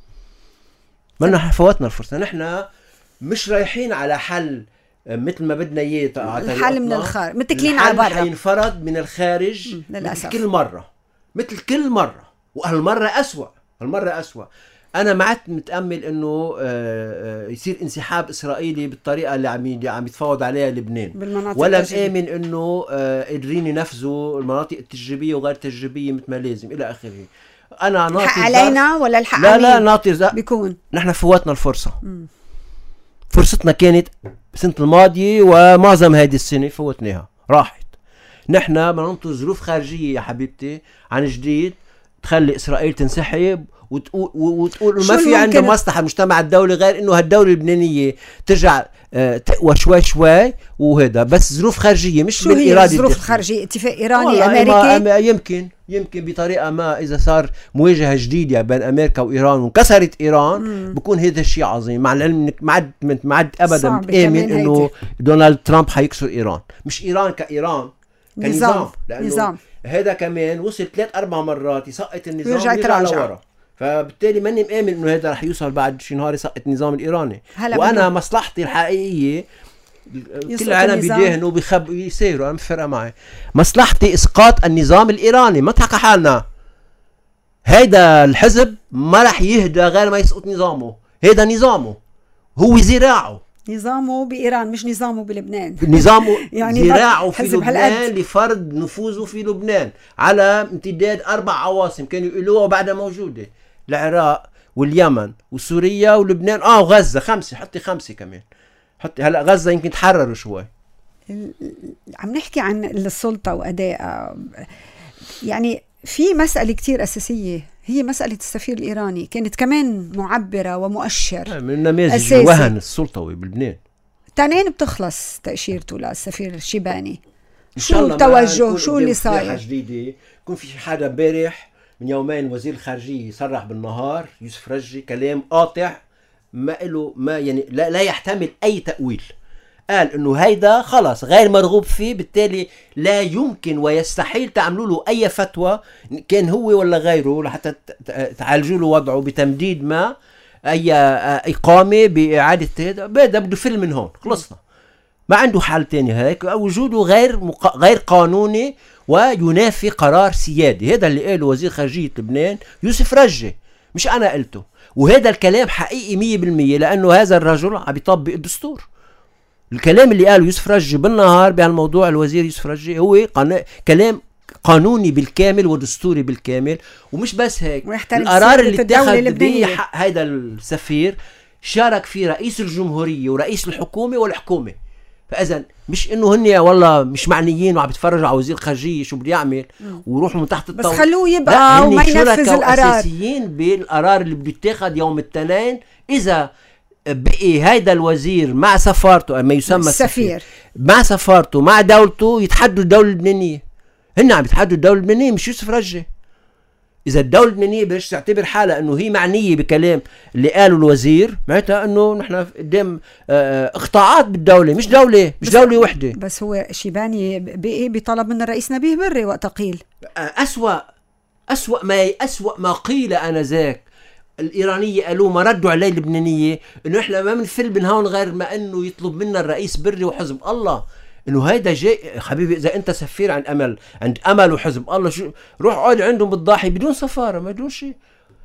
S2: ما نحن فوتنا الفرصه. نحن مش رايحين على حل مثل ما بدنا اياه.
S1: الحل من الخارج، متكلين على برا.
S2: الحل حينفرض من الخارج مثل كل مره، مثل كل مره، وهالمره اسوأ. هالمره اسوأ. انا ما عدت متامل انه يصير انسحاب اسرائيلي بالطريقه اللي عم عم يتفاوض عليها لبنان، ولا مآمن انه قادرين ينفذوا المناطق التجريبيه وغير التجريبيه مثل ما لازم الى اخره. انا ناطر
S1: الحق علينا ولا الحق
S2: لا لا ناطر
S1: بيكون
S2: نحن فوتنا الفرصه. م. فرصتنا كانت السنه الماضيه ومعظم هذه السنه فوتناها، راحت. نحن بدنا ننطر ظروف خارجيه يا حبيبتي عن جديد تخلي اسرائيل تنسحب وتقول وتقول ما في عنده مصلحه المجتمع الدولي غير انه هالدوله اللبنانيه ترجع اه تقوى شوي شوي. وهذا بس ظروف خارجيه مش بالاراده.
S1: الظروف الخارجيه اتفاق ايراني امريكي
S2: يمكن يمكن بطريقه ما اذا صار مواجهه جديده بين امريكا وايران وانكسرت ايران مم. بكون هذا الشيء عظيم. مع العلم انك ما عاد ما عاد ابدا متامن انه دونالد ترامب حيكسر ايران. مش ايران كايران كنظام، لانه نظام. هذا كمان وصل ثلاث اربع مرات يسقط النظام ويرجع لورا. فبالتالي ماني مآمن انه هذا رح يوصل بعد شي نهار يسقط النظام الايراني. وانا مصلحتي الحقيقيه كل العالم بيدهنوا وبيخبوا يسيروا، انا مش فارقه معي. مصلحتي اسقاط النظام الايراني. ما تحكى حالنا هيدا الحزب ما رح يهدى غير ما يسقط نظامه. هيدا نظامه، هو زراعه.
S1: نظامه بإيران مش نظامه بلبنان.
S2: نظامه يعني زراعه في لبنان لفرض نفوذه في لبنان على امتداد أربع عواصم كانوا يقولوها وبعدها موجودة: العراق واليمن وسوريا ولبنان اه وغزة. خمسة، حطي خمسة كمان، حطي هلا غزة يمكن تحرروا شوي.
S1: عم نحكي عن السلطة وأدائها. يعني في مسألة كتير أساسية، هي مسألة السفير الإيراني، كانت كمان معبرة ومؤشر
S2: من نماذج الوهن السلطوي بلبنان.
S1: تنين بتخلص تأشيرته للسفير الشيباني،
S2: إن شاء
S1: شو
S2: الله
S1: التوجه، شو اللي صاير؟
S2: جديدة يكون في حدا امبارح من يومين وزير الخارجية صرح بالنهار يوسف رجي كلام قاطع ما له ما يعني لا, لا يحتمل أي تأويل. قال انه هيدا خلاص غير مرغوب فيه، بالتالي لا يمكن ويستحيل تعملوا له اي فتوى كان هو ولا غيره لحتى تعالجوا له وضعه بتمديد ما اي اقامه باعاده هذا. بدا بده فيلم من هون، خلصنا، ما عنده حل تاني. هيك وجوده غير مق... غير قانوني وينافي قرار سيادي. هذا اللي قاله وزير خارجيه لبنان يوسف رجي، مش انا قلته. وهذا الكلام حقيقي مية بالمية لانه هذا الرجل عم يطبق الدستور. الكلام اللي قاله يوسف رجي بالنهار بهالموضوع الوزير يوسف رجي هو قان... كلام قانوني بالكامل ودستوري بالكامل. ومش بس هيك، القرار اللي اتخذ بحق هيدا السفير شارك فيه رئيس الجمهورية ورئيس الحكومة والحكومة. فإذا مش إنه هن والله مش معنيين وعم بيتفرجوا على وزير خارجية شو بده يعمل ويروحوا من تحت الطاولة،
S1: بس خلوه يبقى وما ينفذ القرار.
S2: أساسيين بالقرار اللي بده يتاخد يوم الاثنين. إذا بقي هيدا الوزير مع سفارته ما يسمى السفير مع سفارته مع دولته يتحدوا الدولة اللبنانية. هن عم يتحدوا الدولة اللبنانية مش يوسف رجي. إذا الدولة اللبنانية بدها تعتبر حالها إنه هي معنية بكلام اللي قاله الوزير، معناتها إنه نحن قدام اقطاعات بالدولة، مش دولة مش دولة وحدة.
S1: بس هو شيباني بقي بطلب من الرئيس نبيه بري وقت قيل
S2: أسوأ أسوأ ما أسوأ ما قيل أنذاك. الإيرانية قالوا ما ردوا عليه اللبنانية إنه إحنا ما بنفل من هون غير ما إنه يطلب منا الرئيس بري وحزب الله. إنه هيدا جاي حبيبي، إذا أنت سفير عند أمل عند أمل وحزب الله شو روح اقعد عندهم بالضاحي بدون سفارة ما بدون شيء.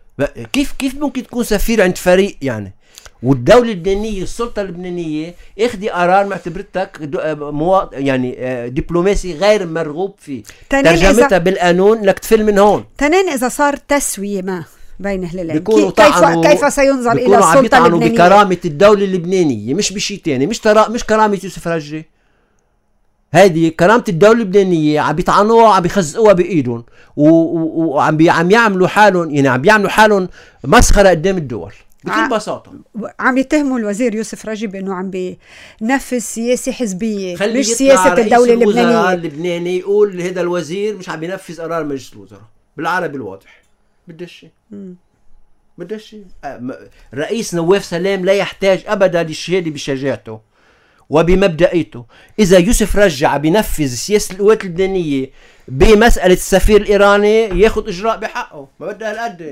S2: كيف كيف ممكن تكون سفير عند فريق يعني؟ والدولة اللبنانية السلطة اللبنانية اخدي قرار معتبرتك مواط... يعني دبلوماسي غير مرغوب فيه، ترجمتها إذا... بالقانون انك تفل من هون.
S1: تنين إذا صار تسوية ما بين هلالين
S2: كيف
S1: كيف سينظر إلى السلطة اللبنانية؟
S2: بكرامة الدولة اللبنانية مش بشي تاني، مش ترا... مش كرامة يوسف رجي. هذه كرامة الدولة اللبنانية عم بيطعنوها عم بيخزقوها بإيدهم وعم بي... عم يعملوا حالهم يعني عم بيعملوا حالهم مسخرة قدام الدول بكل ع... بساطة.
S1: عم يتهموا الوزير يوسف رجي بأنه عم بينفذ سياسة حزبية مش سياسة الدولة اللبنانية.
S2: اللبناني يقول هذا الوزير مش عم بينفذ قرار مجلس الوزراء بالعربي الواضح. بدش بدش رئيس نواف سلام لا يحتاج أبدا للشهادة بشجاعته وبمبدئيته. إذا يوسف رجع بينفذ سياسة القوات اللبنانية بمسألة السفير الإيراني ياخد إجراء بحقه. ما بدها هالقد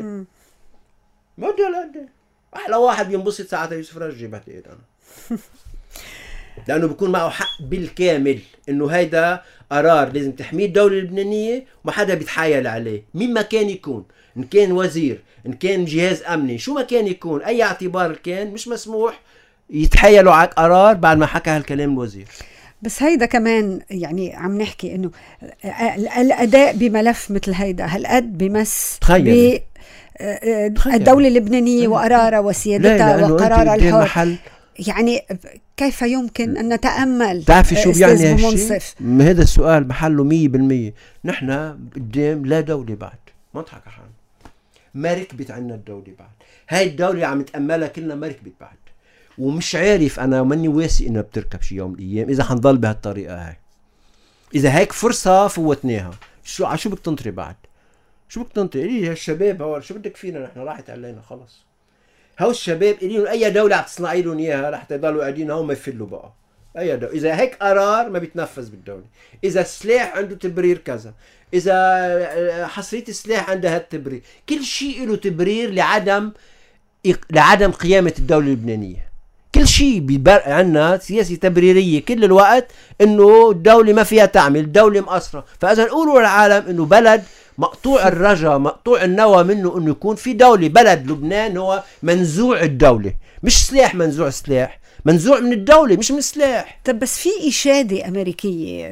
S2: ما بدها هالقد. أحلى واحد ينبسط ساعتها يوسف رجي بعتقد أنا لأنه بيكون معه حق بالكامل إنه هيدا قرار لازم تحميه الدولة اللبنانية وما حدا بيتحايل عليه مين ما كان يكون، إن كان وزير إن كان جهاز أمني شو ما كان يكون أي اعتبار كان مش مسموح يتحايلوا على قرار بعد ما حكى هالكلام الوزير.
S1: بس هيدا كمان يعني عم نحكي إنه الأداء بملف مثل هيدا هالقد بمس ب الدولة اللبنانية وقرارها وسيادتها وقرارها الحر. يعني كيف يمكن أن نتأمل؟
S2: تعرفي شو يعني هالشيء؟ هذا السؤال محله مية بالمية. نحن قدام لا دولة بعد، ما نضحك على حالنا، ما ركبت عنا الدولة بعد. هاي الدولة عم نتأملها كلنا ما ركبت بعد، ومش عارف أنا ماني واسي إنها بتركب شي يوم من الأيام إذا حنضل بهالطريقة هاي. إذا هيك فرصة فوتناها، شو عشو بدك تنطري بعد؟ شو بدك تنطري؟ إيه هالشباب هول شو بدك فينا نحن راحت علينا خلص. هاو الشباب إليهم أي دولة عم تصنعي لهم إياها لحتى يضلوا قاعدين هون ما يفلوا بقى. أي دولة إذا هيك قرار ما بيتنفذ بالدولة، إذا السلاح عنده تبرير كذا، إذا حصرية السلاح عندها هالتبرير، كل شيء له تبرير لعدم لعدم قيامة الدولة اللبنانية. كل شيء بيبر عنا سياسة تبريرية كل الوقت إنه الدولة ما فيها تعمل، الدولة مقصرة. فإذا نقولوا للعالم إنه بلد مقطوع الرجا مقطوع النوى منه إنه يكون في دولة. بلد لبنان هو منزوع الدولة، مش سلاح منزوع سلاح، منزوع من الدولة مش من السلاح.
S1: طب بس في إشادة أمريكية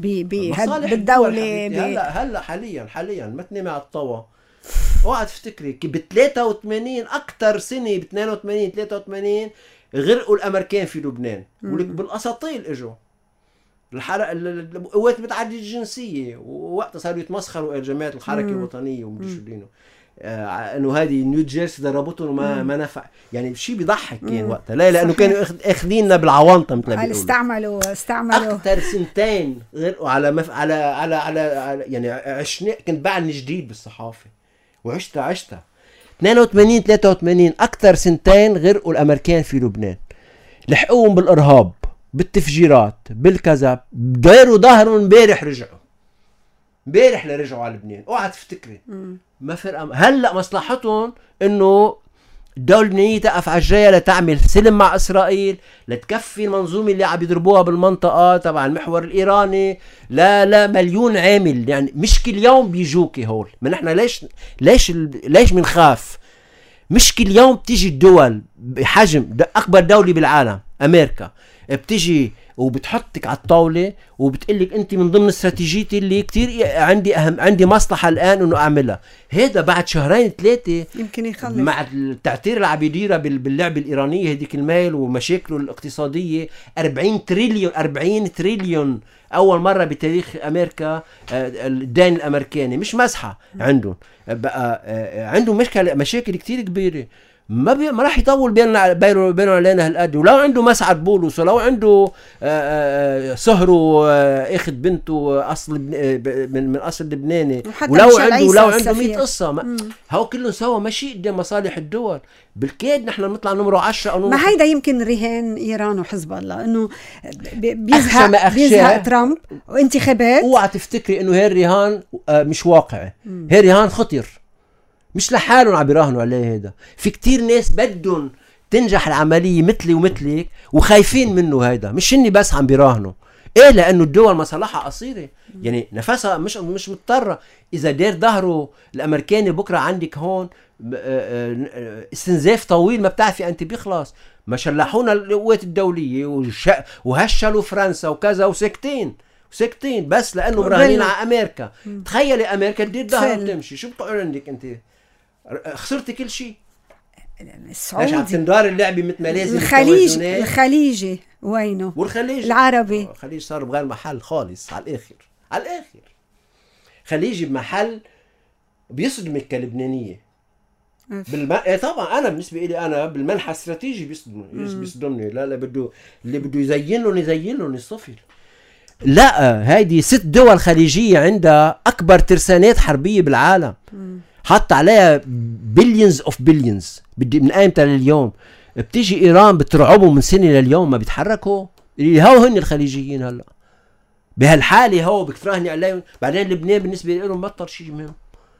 S1: بالدولة
S2: هلا هلا حاليا حاليا ما تنامي على الطاوة. اوعى تفتكري ب ثلاثة وثمانين اكثر سنه ب اثنين وثمانين ثلاثة وثمانين غرقوا الامريكان في لبنان ولك بالاساطيل اجوا الحركه القوات المتعدده الجنسيه، ووقتها صاروا يتمسخروا جماعه الحركه الوطنيه ومدري شو دينه آه انه هذه نيو جيرسي ضربتهم وما ما نفع، يعني شيء بيضحك كان وقتها. لا لانه كانوا اخذيننا بالعوانطه مثل ما بيقولوا.
S1: استعملوا استعملوا
S2: اكثر سنتين غير على مف... على على على, على يعني عشنا، كنت بعدني جديد بالصحافه وعشتها عشتها اثنين وثمانين ثلاثة وثمانين اكثر سنتين غرقوا الامريكان في لبنان، لحقوهم بالارهاب بالتفجيرات بالكذا، دايروا ظهرهم. امبارح رجعوا امبارح لرجعوا على لبنان. اوعى تفتكري ما فرق. هلا مصلحتهم انه الدولة اللبنانية تقف على الجاية لتعمل سلم مع اسرائيل، لتكفي المنظومة اللي عم يضربوها بالمنطقة تبع المحور الايراني. لا لا مليون عامل، يعني مش كل يوم بيجوكي هول. ما نحن ليش ليش ليش بنخاف؟ مش كل يوم بتيجي الدول بحجم اكبر دولة بالعالم امريكا بتيجي وبتحطك على الطاولة وبتقلك انت من ضمن استراتيجيتي اللي كتير عندي اهم عندي مصلحة الان انه اعملها. هذا بعد شهرين ثلاثة
S1: يمكن يخلص
S2: مع التعتير اللي عم يديرها باللعبة الإيرانية هديك الميل ومشاكله الاقتصادية. أربعين تريليون أربعين تريليون أول مرة بتاريخ أمريكا الدين الأمريكاني، مش مسحة عندهم بقى. عندهم مشكلة مشاكل كتير كبيرة، ما بي... ما راح يطول بيننا بينه بينه علينا هالقد. ولو عنده مسعد بولس، ولو عنده صهره اخذ بنته اصل من من اصل لبناني، ولو عنده ولو عنده مية قصه ما... هو كله سوا ماشي قدام مصالح الدول. بالكاد نحن نطلع نمره عشرة او
S1: ما هيدا يمكن رهان ايران وحزب الله، انه بيزهق بيزهق ترامب وانتخابات.
S2: اوعى تفتكري انه هي الرهان مش واقعي، هي رهان خطر، مش لحالهم عم بيراهنوا عليه. هذا في كتير ناس بدهم تنجح العملية مثلي ومثلك وخايفين منه. هيدا مش اني بس عم بيراهنوا ايه، لانه الدول مصالحها قصيرة، يعني نفسها مش مش مضطرة. اذا دير ظهره الامريكاني بكرة عندك هون استنزاف طويل ما بتعرفي انت بيخلص. ما شلحونا القوات الدولية وش... وهشلوا فرنسا وكذا وسكتين وسكتين بس لانه مراهنين على امريكا. تخيلي امريكا تدير ظهرها وتمشي، شو بتقول عندك انت؟ خسرتي كل شيء.
S1: السعودي
S2: ليش عم تندار اللعبة مثل ما لازم؟
S1: الخليج الخليجي وينه؟
S2: والخليج
S1: العربي
S2: الخليج صار بغير محل خالص على الاخر على الاخر. خليجي بمحل بيصدمك كلبنانية بالم... إيه طبعا انا بالنسبه لي انا بالمنحى الاستراتيجي بيصدمني بيصدمني لا لا بده اللي بده يزين لهم يزين لهم الصفر. لا هيدي ست دول خليجيه عندها اكبر ترسانات حربيه بالعالم، حط عليها بليونز اوف بليونز من ايمتى لليوم. بتيجي ايران بترعبهم من سنه لليوم ما بيتحركوا. هو هن الخليجيين هلا بهالحاله هو بتراهني عليهم. بعدين لبنان بالنسبه لهم بطل شيء مهم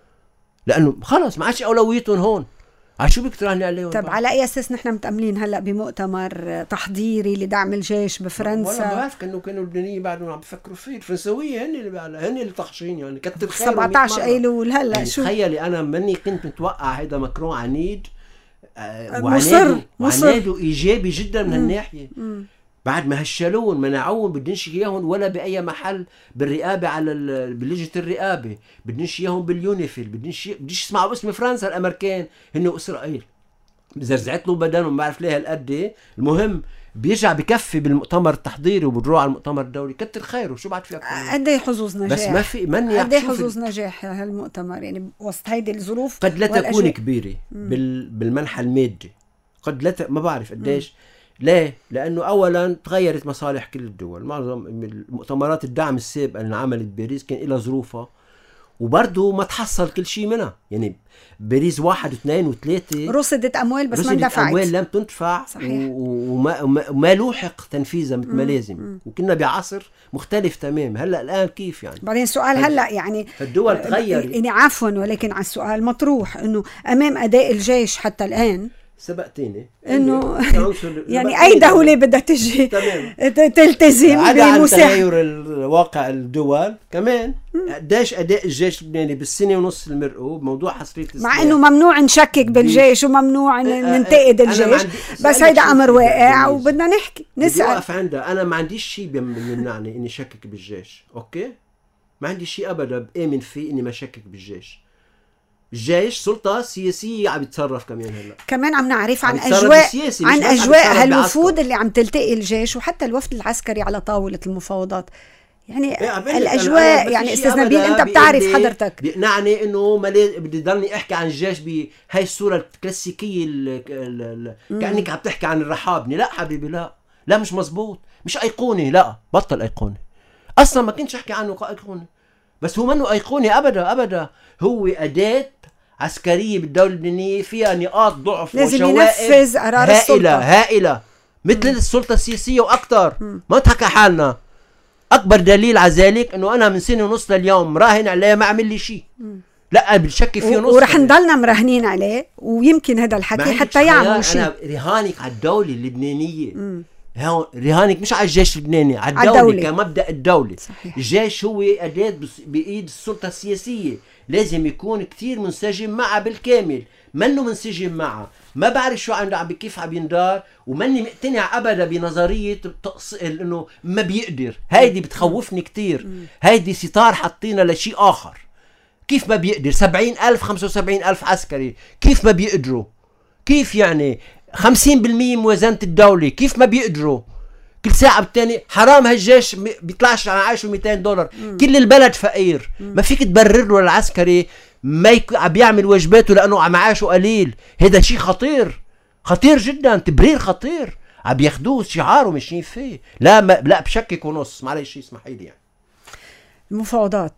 S2: لانه خلص ما عادش اولويتهم هون. عشو بدك تراهني عليهم؟
S1: طب على اي اساس نحن متاملين هلا بمؤتمر تحضيري لدعم الجيش بفرنسا؟
S2: والله بعرف كانوا كانوا اللبنانيين بعدهم عم بفكروا فيه. الفرنسويه هن اللي هن اللي طحشين يعني كتر خير.
S1: سبعطعش ايلول هلا
S2: يعني
S1: شو
S2: تخيلي انا مني كنت متوقع هيدا ماكرون عنيد
S1: آه مصر مصر
S2: وعناده ايجابي جدا من هالناحيه. بعد ما هشلون منعون بدنش اياهم ولا باي محل بالرقابه على بلجنه الرقابه، بدنش اياهم باليونيفيل، بدنش بديش يسمعوا اسم فرنسا. الامريكان هن اسرائيل زرزعت له بدنهم ما بعرف ليه هالقد. المهم بيرجع بكفي بالمؤتمر التحضيري وبتروح على المؤتمر الدولي كتر خيره. شو بعد في اكثر؟
S1: قد ايه حظوظ نجاح؟
S2: بس ما في مني
S1: قد ايه حظوظ نجاح هالمؤتمر يعني وسط هيدي الظروف؟
S2: قد لا تكون كبيره بال بالمنحى المادي، قد لا ت... ما بعرف قديش. ليه؟ لأنه أولاً تغيرت مصالح كل الدول. معظم المؤتمرات الدعم السابقة اللي عملت باريس كان إلها ظروفها وبرضو ما تحصل كل شيء منها. يعني باريس واحد واثنين وثلاثة
S1: رصدت أموال بس ما اندفعت،
S2: أموال لم تندفع وما, وما, وما لوحق تنفيذها مثل ما لازم. وكنا بعصر مختلف تمام. هلأ الآن كيف يعني؟
S1: بعدين سؤال هلأ يعني
S2: الدول تغير
S1: يعني عفوا ولكن على السؤال مطروح إنه أمام أداء الجيش حتى الآن
S2: سبقتيني
S1: انه يعني اي دولة بدها تجي تلتزم
S2: بمساعدة تغير الواقع الدول كمان. قديش اداء الجيش اللبناني بالسنه ونص المرقوا بموضوع حصريه السلاح،
S1: مع انه ممنوع نشكك بالجيش وممنوع ننتقد الجيش، بس هيدا امر واقع وبدنا نحكي نسال.
S2: بدي اقف عندها. انا ما عنديش شيء بيمنعني اني شكك بالجيش، اوكي؟ ما عندي شيء ابدا بامن فيه اني ما شكك بالجيش. الجيش سلطة سياسية عم يتصرف كمان هلا.
S1: كمان عم نعرف عن
S2: عم
S1: أجواء
S2: بالسياسي،
S1: عن
S2: مش بس عم
S1: أجواء
S2: يتصرف
S1: هالوفود
S2: بعسكر.
S1: اللي عم تلتقي الجيش وحتى الوفد العسكري على طاولة المفاوضات. يعني
S2: إيه، عم بقول لك أنا-
S1: الأجواء
S2: أنا بس
S1: يعني
S2: شيء
S1: أستاذ
S2: أبداً
S1: نبيل أنت
S2: بيقول
S1: بتعرف
S2: لي-
S1: حضرتك
S2: بيقنعني إنه ما لي- بدي ضلني أحكي عن الجيش بهاي الصورة الكلاسيكية ال- ال- ال- كأنك عم تحكي عن الرحابني. لا حبيبي، لا لا مش مزبوط، مش أيقوني، لا بطل أيقوني أصلا، ما كنتش أحكي عنه كأيقوني، بس هو منه أيقوني أبدا أبدا. هو أداة عسكرية بالدولة اللبنانية فيها نقاط ضعف
S1: لازم
S2: وشوائب
S1: ينفذ قرار
S2: هائلة
S1: السلطة.
S2: هائلة مثل السلطة السياسية وأكتر. ما نضحك على حالنا. أكبر دليل على ذلك إنه أنا من سنة ونص لليوم راهن عليه ما عمل لي شيء. لا بنشكي فيه نص،
S1: ورح نضلنا مراهنين عليه، ويمكن هذا الحكي حتى يعمل شيء.
S2: أنا رهانك على الدولة اللبنانية، هون رهانك مش على الجيش اللبناني، على
S1: على
S2: الدولة,
S1: الدولة.
S2: كمبدأ الدولة.
S1: صحيح.
S2: الجيش هو أداة بس- بإيد السلطة السياسية، لازم يكون كتير منسجم معها بالكامل. منه منسجم معها ما بعرف شو عم كيف عم يندار، وماني مقتنع ابدا بنظريه تقص... انه ما بيقدر. هيدي بتخوفني كتير. هيدي ستار حاطينها لشيء اخر. كيف ما بيقدر؟ سبعين ألف خمسة وسبعين ألف عسكري كيف ما بيقدروا؟ كيف يعني خمسين بالمية موازنة الدولة كيف ما بيقدروا؟ كل ساعة بالتاني حرام هالجيش بيطلعش عن عايشه مئتين دولار. مم. كل البلد فقير. مم. ما فيك تبرر له العسكري ما يك... عم بيعمل واجباته لأنه عم عايشه قليل. هذا شيء خطير خطير جدا، تبرير خطير عم ياخدوه شعاره ماشيين فيه. لا ما... لا بشكك ونص، معلش اسمحي لي. يعني
S1: المفاوضات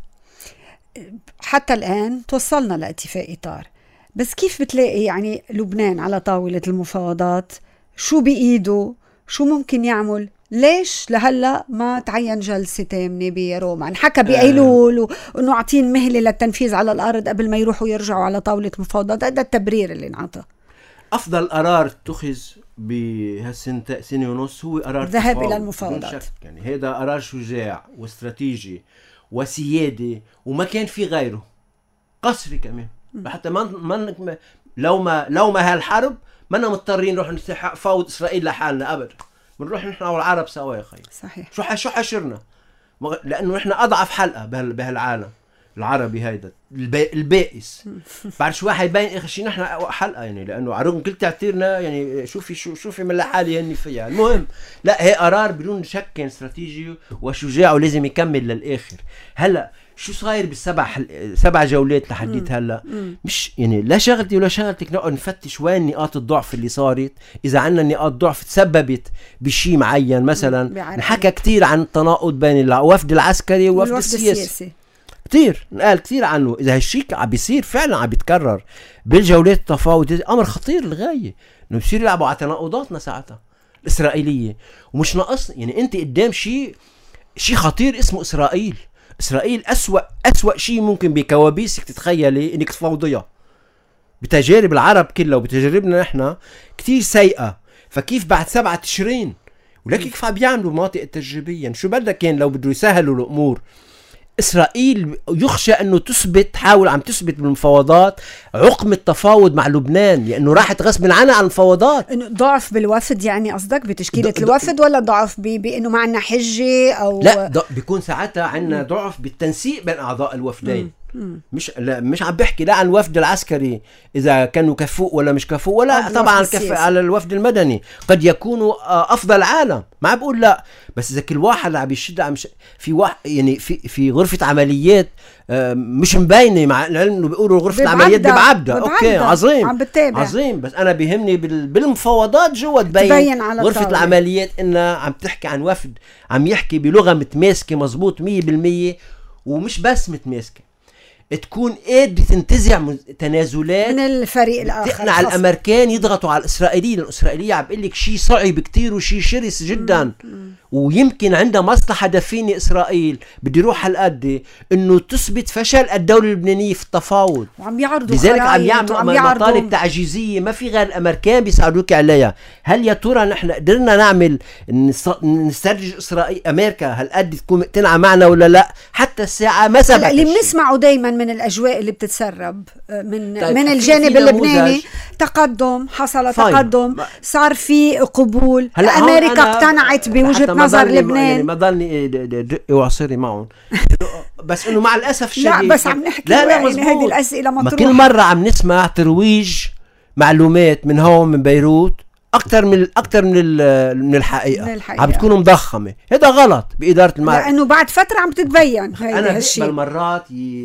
S1: حتى الآن توصلنا لاتفاق إطار، بس كيف بتلاقي يعني لبنان على طاولة المفاوضات؟ شو بإيده؟ شو ممكن يعمل؟ ليش لهلا ما تعين جلسة تامنة بروما؟ انحكى بأيلول وانه عطين مهلة للتنفيذ على الأرض قبل ما يروحوا يرجعوا على طاولة مفاوضات. هذا التبرير اللي انعطى.
S2: أفضل قرار اتخذ بهالسنة سنة ونص هو قرار
S1: الذهاب إلى المفاوضات.
S2: يعني هذا قرار شجاع واستراتيجي وسيادي، وما كان في غيره. قصري كمان. حتى ما ما لو ما لو ما هالحرب ما مضطرين نروح نفاوض إسرائيل لحالنا أبدا. بنروح نحن والعرب سوا يا خي.
S1: صحيح.
S2: شو شو حشرنا؟ لأنه نحن أضعف حلقة بهالعالم العربي هيدا البائس. بعد شوي حيبين اخر شيء نحن حلقه، يعني لانه على رغم كل تعتيرنا يعني شوفي شو شوفي من الحاله هني فيها. المهم لا، هي قرار بدون شك كان استراتيجي وشجاع ولازم يكمل للاخر. هلا شو صاير بالسبع حل... سبع جولات لحديت هلا؟ مش يعني لا شغلتي ولا شغلتك نقعد نفتش وين نقاط الضعف اللي صارت. اذا عندنا نقاط ضعف تسببت بشيء معين مثلا، نحكى كتير عن التناقض بين الوفد العسكري والوفد السياسي. السياسي كتير نقال كتير عنه. اذا هالشيء عم بيصير فعلا عم بيتكرر بالجولات التفاوض، امر خطير للغايه انه بصير يلعبوا على تناقضاتنا ساعتها الاسرائيليه. ومش ناقص يعني انت قدام شيء شيء خطير اسمه اسرائيل. اسرائيل اسوأ اسوأ شيء ممكن بكوابيسك تتخيلي انك تفاوضيها. بتجارب العرب كلها وبتجاربنا نحن كتير سيئه. فكيف بعد سبعة تشرين ولكن كيف عم بيعملوا مناطق التجريبيه؟ شو بدك كان لو بده يسهلوا الامور؟ إسرائيل يخشى أنه تثبت تحاول عم تثبت بالمفاوضات عقم التفاوض مع لبنان، لأنه راحت غصب عنها عن المفاوضات.
S1: إنه ضعف بالوفد يعني قصدك بتشكيلة الوفد، ولا ضعف بأنه ما عنا حجة أو
S2: لا بيكون ساعتها عنا ضعف بالتنسيق بين أعضاء الوفدين. مم. مش لا مش عم بحكي لا عن الوفد العسكري إذا كانوا كفؤ ولا مش كفؤ، ولا طبعا كفؤ على الوفد المدني. قد يكونوا أفضل عالم، ما بقول لا، بس إذا كل واحد عم يشد عم ش... في واحد يعني في في غرفة عمليات مش مبينة، مع العلم إنه بيقولوا غرفة العمليات ببعبدة. أوكي عظيم
S1: عم
S2: عظيم، بس أنا بيهمني بال... بالمفاوضات جوا تبين غرفة الطاولة. العمليات إنها عم تحكي عن وفد عم يحكي بلغة متماسكة مزبوط مية بالمية، ومش بس متماسكة، تكون قادرة تنتزع تنازلات
S1: من الفريق الآخر،
S2: تقنع الأمريكان يضغطوا على الإسرائيليين. الإسرائيلية عم بقول لك شيء صعب كتير وشيء شرس جدا. مم. مم. ويمكن عندها مصلحة دفينة إسرائيل بدي يروح هالقد إنه تثبت فشل الدولة اللبنانية في التفاوض،
S1: وعم يعرضوا
S2: لذلك عم يعملوا مطالب تعجيزية ما في غير الأمريكان بيساعدوك عليها. هل يا ترى نحن قدرنا نعمل نسترجع إسرائيل أمريكا هالقد تكون مقتنعة معنا ولا لا؟ حتى الساعة ما سبق.
S1: اللي بنسمعه دايما من الأجواء اللي بتتسرب من طيب من الجانب اللبناني تقدم، حصل فاين. تقدم صار في قبول، أمريكا اقتنعت بوجهة نظر لبنان.
S2: يعني ما ضلني دقي وعصيري معهم بس انه مع الاسف الشديد
S1: لا بس عم نحكي
S2: لا لا
S1: يعني هذه الاسئله
S2: ما
S1: مطروحه.
S2: كل مره عم نسمع ترويج معلومات من هون من بيروت اكثر من اكثر من من الحقيقه, من الحقيقة. عم تكون مضخمه. هذا غلط باداره المعركه
S1: لانه بعد فتره عم تتبين
S2: انا بقبل مرات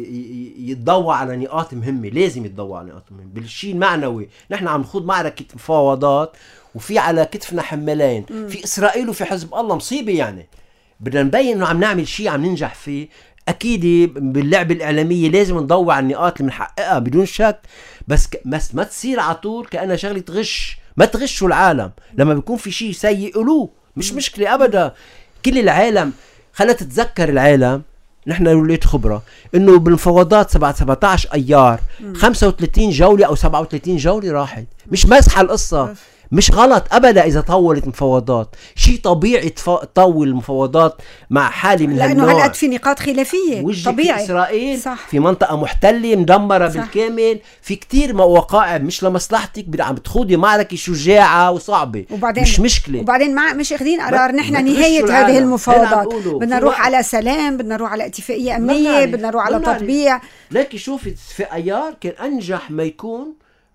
S2: يتضوى على نقاط مهمه. لازم يتضوى على نقاط مهمه بالشيء المعنوي. نحن عم نخوض معركه مفاوضات وفي على كتفنا حمالين، في اسرائيل وفي حزب الله، مصيبه يعني. بدنا نبين انه عم نعمل شيء عم ننجح فيه. اكيد باللعبه الاعلاميه لازم نضوي على النقاط اللي بنحققها بدون شك، بس ك... بس ما تصير على طول كأنها شغله غش. ما تغشوا العالم لما بيكون في شيء سيء قولوه، مش مشكله ابدا. كل العالم خلت تتذكر العالم، نحن وليت خبره انه بالمفاوضات سبعة عشر ايار خمسة وثلاثين جوله او سبعة وثلاثين جوله راحت. مش مزحه القصه، مش غلط ابدا اذا طولت مفاوضات. شيء طبيعي تطول المفاوضات مع حالي من
S1: لانه هالقد في نقاط خلافيه طبيعي.
S2: في اسرائيل صح. في منطقه محتله مدمره صح. بالكامل، في كتير وقائع مش لمصلحتك. عم بتخوضي معركه شجاعه وصعبه،
S1: وبعدين
S2: مش مشكله.
S1: وبعدين مع مش اخذين قرار نحن نهايه هذه المفاوضات. بدنا نروح على سلام، بدنا نروح على اتفاقيه امنيه، بدنا نروح على تطبيع.
S2: لكن شوفي اتفاق ايار كان انجح ما يكون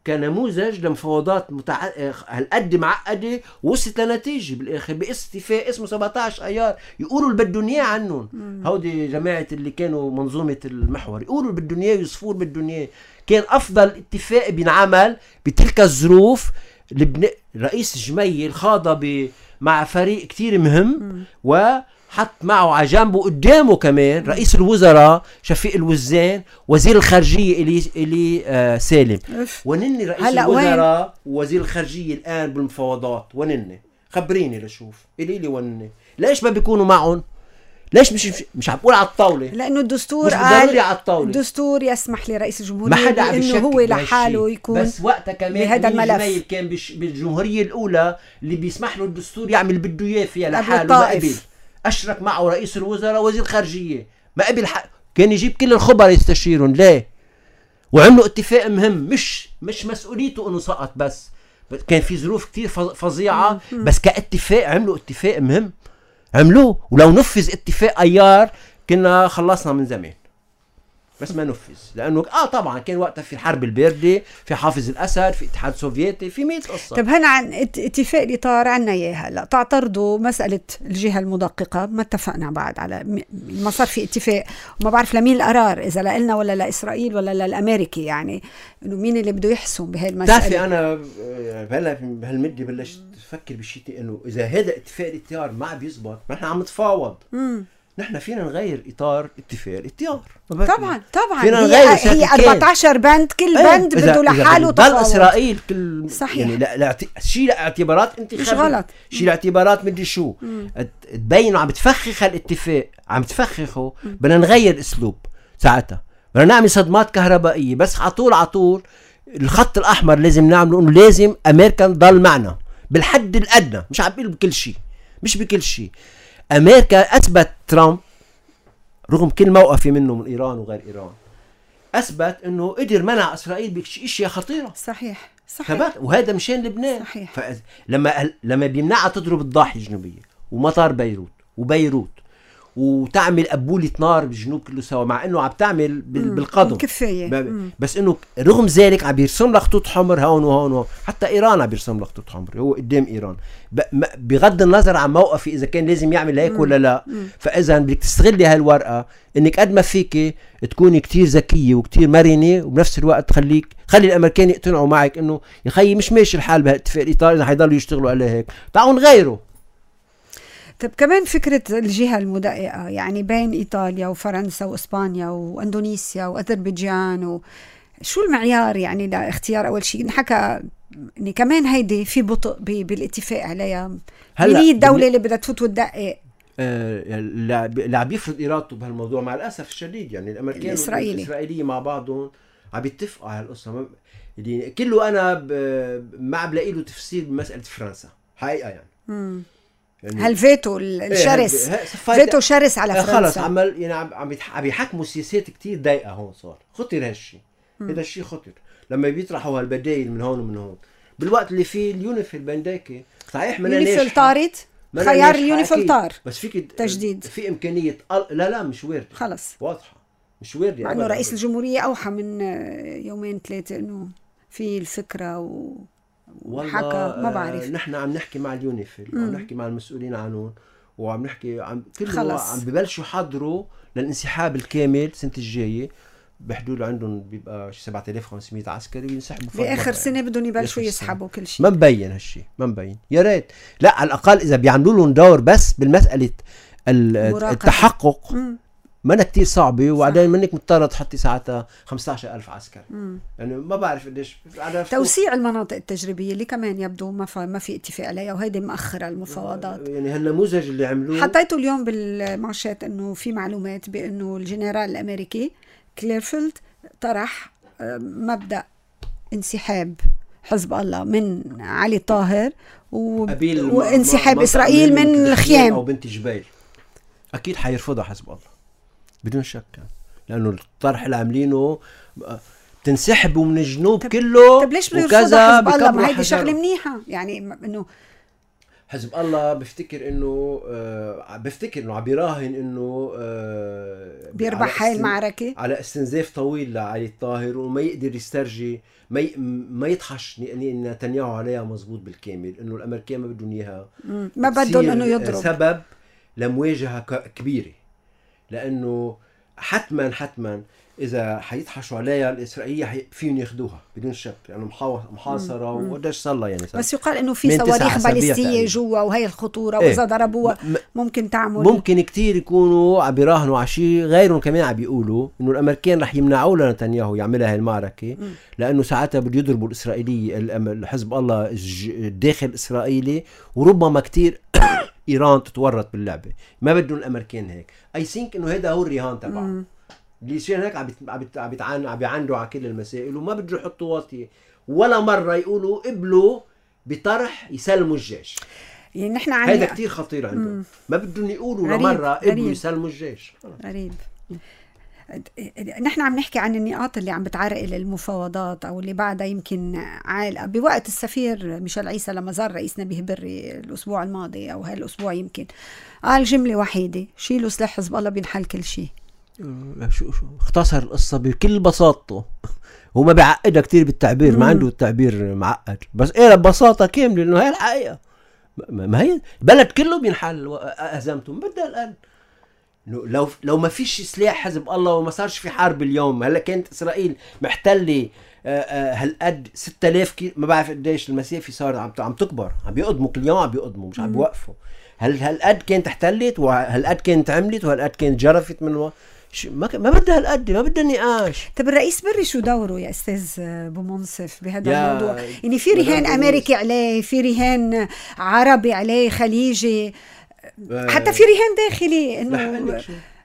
S2: كنموذج لمفاوضات متع... هالقد معقده وصلت لنتيجه بالاخر بقصه اتفاق اسمه سبعة عشر ايار. يقولوا اللي بدهم اياه عنهم هودي جماعه اللي كانوا منظومه المحور، يقولوا اللي بدهم اياه ويصفوا اللي بدهم اياه. كان افضل اتفاق بينعمل بتلك الظروف. لبن... رئيس جميل خاض ب... مع فريق كتير مهم و حط معه على جنبه قدامه كمان رئيس الوزراء شفيق الوزان، وزير الخارجية إلي, إلي آه سالم. ونني رئيس الوزراء ووزير الخارجية الآن بالمفاوضات. ونني خبريني لشوف إلي لي ونني ليش ما بيكونوا معهم؟ ليش مش مش عم بقول على الطاولة؟
S1: لأنه الدستور قال الدستور يسمح لرئيس الجمهورية إنه هو لحاله يكون.
S2: بس وقتها كمان
S1: بهذا الملف
S2: كان بالجمهورية الأولى اللي بيسمح له الدستور يعمل بده إياه فيها لحاله ما قبل. أشرك معه رئيس الوزراء وزير الخارجية ما قبل حق. كان يجيب كل الخبراء يستشيرون ليه، وعملوا اتفاق مهم. مش مش مسؤوليته انه سقط، بس كان في ظروف كتير فظيعة، بس كاتفاق عملوا اتفاق مهم عملوه. ولو نفذ اتفاق ايار كنا خلصنا من زمان، بس ما نفذ لانه اه طبعا كان وقتها في الحرب الباردة، في حافظ الاسد، في اتحاد سوفيتي، في مئة قصة.
S1: طب هنا عن اتفاق الاطار عنا اياه هلا تعترضوا مسألة الجهة المدققة. ما اتفقنا بعد على ما صار في اتفاق، وما بعرف لمين القرار، اذا لنا ولا لاسرائيل ولا للامريكي، يعني انه مين اللي بده يحسم بهي المسألة.
S2: تعرفي انا هلا بهالمدة بلشت افكر بشيء انه اذا هذا اتفاق الاطار ما بيزبط، ما احنا عم نتفاوض. امم نحن فينا نغير اطار اتفاق الاطار.
S1: طبعا طبعا هي, هي أربعة عشر بند، كل ايه بند بده لحاله
S2: تفاوض. اسرائيل كل
S1: صحيح.
S2: يعني لا لا شيء اعتبارات انتخابيه،
S1: مش غلط.
S2: شيء اعتبارات مدري شو تبين عم تفخخ الاتفاق، عم تفخخه. بدنا نغير اسلوب ساعتها، بدنا نعمل صدمات كهربائيه. بس على طول على طول الخط الاحمر لازم نعمله انه لازم امريكا تضل معنا بالحد الادنى. مش عم بقول بكل شيء، مش بكل شيء. امريكا اثبت ترامب رغم كل موقفي منه من ايران وغير ايران، اثبت انه قدر منع اسرائيل باشياء خطيره.
S1: صحيح صحيح.
S2: ثبت. وهذا مشان لبنان.
S1: صحيح.
S2: لما لما بيمنعها تضرب الضاحيه الجنوبيه ومطار بيروت وبيروت وتعمل أبولة نار بالجنوب كله سوا، مع انه عم تعمل بالقدم
S1: كفايه.
S2: بس انه رغم ذلك عم بيرسم لك خطوط حمر هون وهون وهون. حتى ايران عم بيرسم لك خطوط حمر، هو قدام ايران بغض النظر عن موقفي اذا كان لازم يعمل هيك ولا لا. فاذا بدك تستغلي هالورقه انك قد ما فيك تكوني كتير ذكيه وكتير مرنه، وبنفس الوقت تخليك خلي الامريكان يقتنعوا معك انه يا خيي مش ماشي الحال بهالاتفاق الاطار، اذا حيضلوا يشتغلوا عليه هيك تعالوا نغيره.
S1: طب كمان فكرة الجهة المدققة، يعني بين إيطاليا وفرنسا وإسبانيا وأندونيسيا وأذربيجان و... شو المعيار يعني لاختيار أول شيء؟ نحكى إن كمان هيدي في بطء بالاتفاق عليها. مين هي الدولة اللي بدها تفوت وتدقق؟
S2: آه اللي عم يفرض إرادته بهالموضوع مع الأسف الشديد يعني الأمريكان والإسرائيليين مع بعضهم عم يتفقوا على القصة. يعني كله أنا ب... ما عم بلاقي له تفسير بمسألة فرنسا حقيقة يعني. مم.
S1: يعني هالفيتو الشرس إيه فيتو شرس على فرنسا.
S2: خلص عمل يعني عم عم يحكموا سياسات كتير ضيقه. هون صار خطر هالشيء، هذا الشيء خطر لما بيطرحوا هالبدايل من هون ومن هون بالوقت اللي فيه اليونيفيل بنداكي صحيح. من
S1: اليونيفيل طارت خيار اليونيفلتار
S2: بس فيك
S1: تجديد
S2: في امكانيه لا لا مش وارد
S1: خلص
S2: واضحه مش وارد
S1: مع انه رئيس الجمهوريه اوحى من يومين ثلاثه انه في الفكره و... وحكى ما بعرف.
S2: نحن عم نحكي مع اليونيفيل وعم نحكي مع المسؤولين عنهم وعم نحكي عم كله عم ببلشوا يحضروا للانسحاب الكامل السنه الجايه بحدود عندهم بيبقى سبعة آلاف وخمسمية عسكري بينسحبوا
S1: باخر سنه بدهم يبلشوا يسحبوا كل شيء.
S2: ما مبين هالشيء ما مبين يا ريت لا على الاقل اذا بيعملوا لهم دور بس بالمساله التحقق م. ما أنا كتير صعبة وبعدين منك مضطرة تحطي ساعتها خمسة عشر ألف عسكري يعني ما بعرف قديش
S1: توسيع المناطق التجريبية اللي كمان يبدو ما ما في اتفاق عليها وهيدي مأخرة المفاوضات.
S2: يعني هالنموذج اللي عملوه
S1: حطيته اليوم بالمعشات إنه في معلومات بإنه الجنرال الأمريكي كليرفيلد طرح مبدأ انسحاب حزب الله من علي طاهر و... وانسحاب إسرائيل من, من الخيام
S2: أو بنت جبيل. أكيد حيرفضها حزب الله بدون شك لأنه الطرح اللي عاملينه تنسحبوا من الجنوب كله.
S1: طب ليش بده يرفضها حزب الله؟ ما هيدي شغلة منيحة يعني إنه
S2: حزب الله بفتكر إنه آه بفتكر إنه عم بيراهن إنه آه
S1: بيربح هاي المعركة
S2: على استنزاف طويل لعلي الطاهر وما يقدر يسترجي ما ي... ما يطحش نتنياهو عليها مزبوط بالكامل إنه الأمريكان ما بدهم إياها
S1: ما بدهم إنه يضرب
S2: سبب لمواجهة كبيرة لأنه حتما حتما إذا حيطحشوا عليها الإسرائيلية فيهم ياخدوها بدون شك لأنه يعني محاصرة وقديش صار لها يعني
S1: بس يقال إنه في صواريخ باليستية جوا وهي الخطورة إيه؟ وإذا ضربوها م- ممكن تعمل
S2: ممكن كتير يكونوا عم بيراهنوا على شيء غيرهم كمان عم بيقولوا إنه الأمريكان رح يمنعوا لنتنياهو يعملها هاي المعركة م. لأنه ساعتها بده يضربوا الإسرائيلي الحزب الله الداخل الإسرائيلي وربما كتير إيران تتورط باللعبة ما بدهم الأمريكان هيك أي سينك إنه هذا هو الرهان تبعه ليشان هيك عم بيتعانوا عم بيعندوا على كل المسائل وما بدهم يحطوا واطي ولا مرة يقولوا قبلوا بطرح يسلموا الجيش
S1: يعني نحن
S2: هذا كتير خطير عندهم ما بدهم يقولوا لمرة قبلوا يسلموا الجيش
S1: غريب. نحن عم نحكي عن النقاط اللي عم بتعرقل المفاوضات أو اللي بعدها يمكن عالقة بوقت السفير ميشيل عيسى لما زار رئيس نبيه بري الأسبوع الماضي أو هالأسبوع يمكن قال جملة وحيدة شيلوا سلاح حزب الله بينحل كل شيء.
S2: شو شو اختصر القصة بكل بساطته هو ما بيعقدها كتير بالتعبير ما عنده التعبير معقد بس ايه ببساطة كاملة انه هي الحقيقة ما هي البلد كله بينحل أزمته بدها الآن لو لو ما فيش سلاح حزب الله وما صارش في حرب اليوم هلا كانت إسرائيل محتلة هالقد ستة آلاف كيلو ما بعرف قديش المسافة صار عم عم تكبر عم بيقدموا كل يوم عم بيقدموا مش عم بيوقفوا هل هالقد كانت احتلت وهالقد كانت عملت وهالقد كانت جرفت من و... ما ما بدها هالقد ما بدها نقاش.
S1: طب الرئيس بري شو دوره يا استاذ ابو منصف بهذا الموضوع يعني في رهان امريكي عليه في رهان عربي عليه خليجي حتى في رهان داخلي انه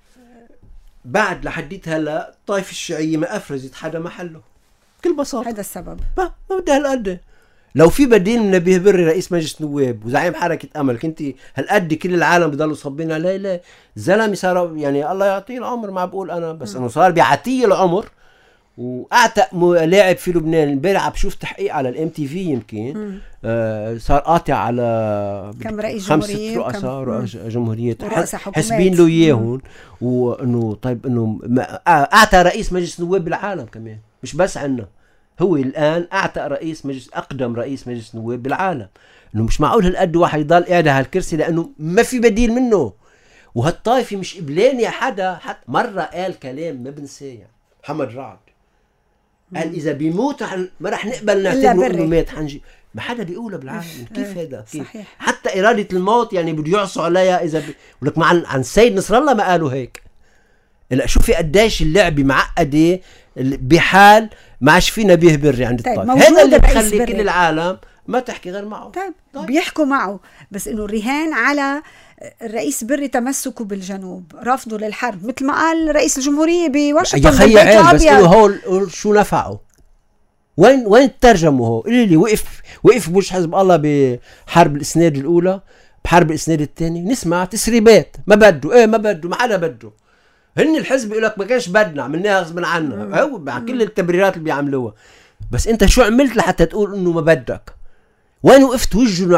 S2: بعد لحديت هلا الطائفه الشيعيه ما افرزت حدا محله بكل بساطه
S1: هذا السبب
S2: ما ما بدها هالقد. لو في بديل من نبيه بري رئيس مجلس نواب وزعيم حركة أمل كنت هالقد كل العالم بضلوا صبين عليه لا زلمة صار يعني الله يعطيه العمر ما بقول أنا بس إنه صار بيعطيه العمر وأعتق لاعب في لبنان امبارح بشوف تحقيق على الام تي في يمكن آه صار قاطع على
S1: كم رئيس
S2: خمسة رؤساء رؤساء جمهورية حسبين له إياهم وإنه طيب إنه أعطى رئيس مجلس نواب بالعالم كمان مش بس عنا هو الآن أعتق رئيس مجلس أقدم رئيس مجلس نواب بالعالم إنه مش معقول هالقد واحد يضل قاعد على هالكرسي لأنه ما في بديل منه وهالطائفة مش قبلان يا حدا حتى مرة قال كلام ما بنساه محمد رعد قال إذا بيموت ما رح نقبل نعتبره إنه مات حنجي ما حدا بيقوله بالعالم كيف هذا كيف
S1: صحيح.
S2: حتى إرادة الموت يعني بده يعصوا عليها إذا بي... ولك مع عن سيد نصر الله ما قالوا هيك لا شوفي قديش اللعبة معقدة بحال ما عادش في نبيه بري عند
S1: طيب
S2: الطائفة هذا اللي بخلي كل العالم ما تحكي غير معه.
S1: طيب, طيب. بيحكوا معه بس انه الرهان على الرئيس بري تمسكه بالجنوب رفضه للحرب مثل ما قال رئيس الجمهورية بواشنطن
S2: بالبيت الابيض بس انه هو شو نفعه وين وين ترجمه هو قولي لي وقف وقف بوش حزب الله بحرب الاسناد الاولى بحرب الاسناد الثاني نسمع تسريبات ما بده ايه ما بده ما حدا بده هن الحزب يقول لك ما كانش بدنا عملناها غصب عنا هو مع كل التبريرات اللي بيعملوها بس انت شو عملت لحتى تقول انه ما بدك وين وقفت وجهه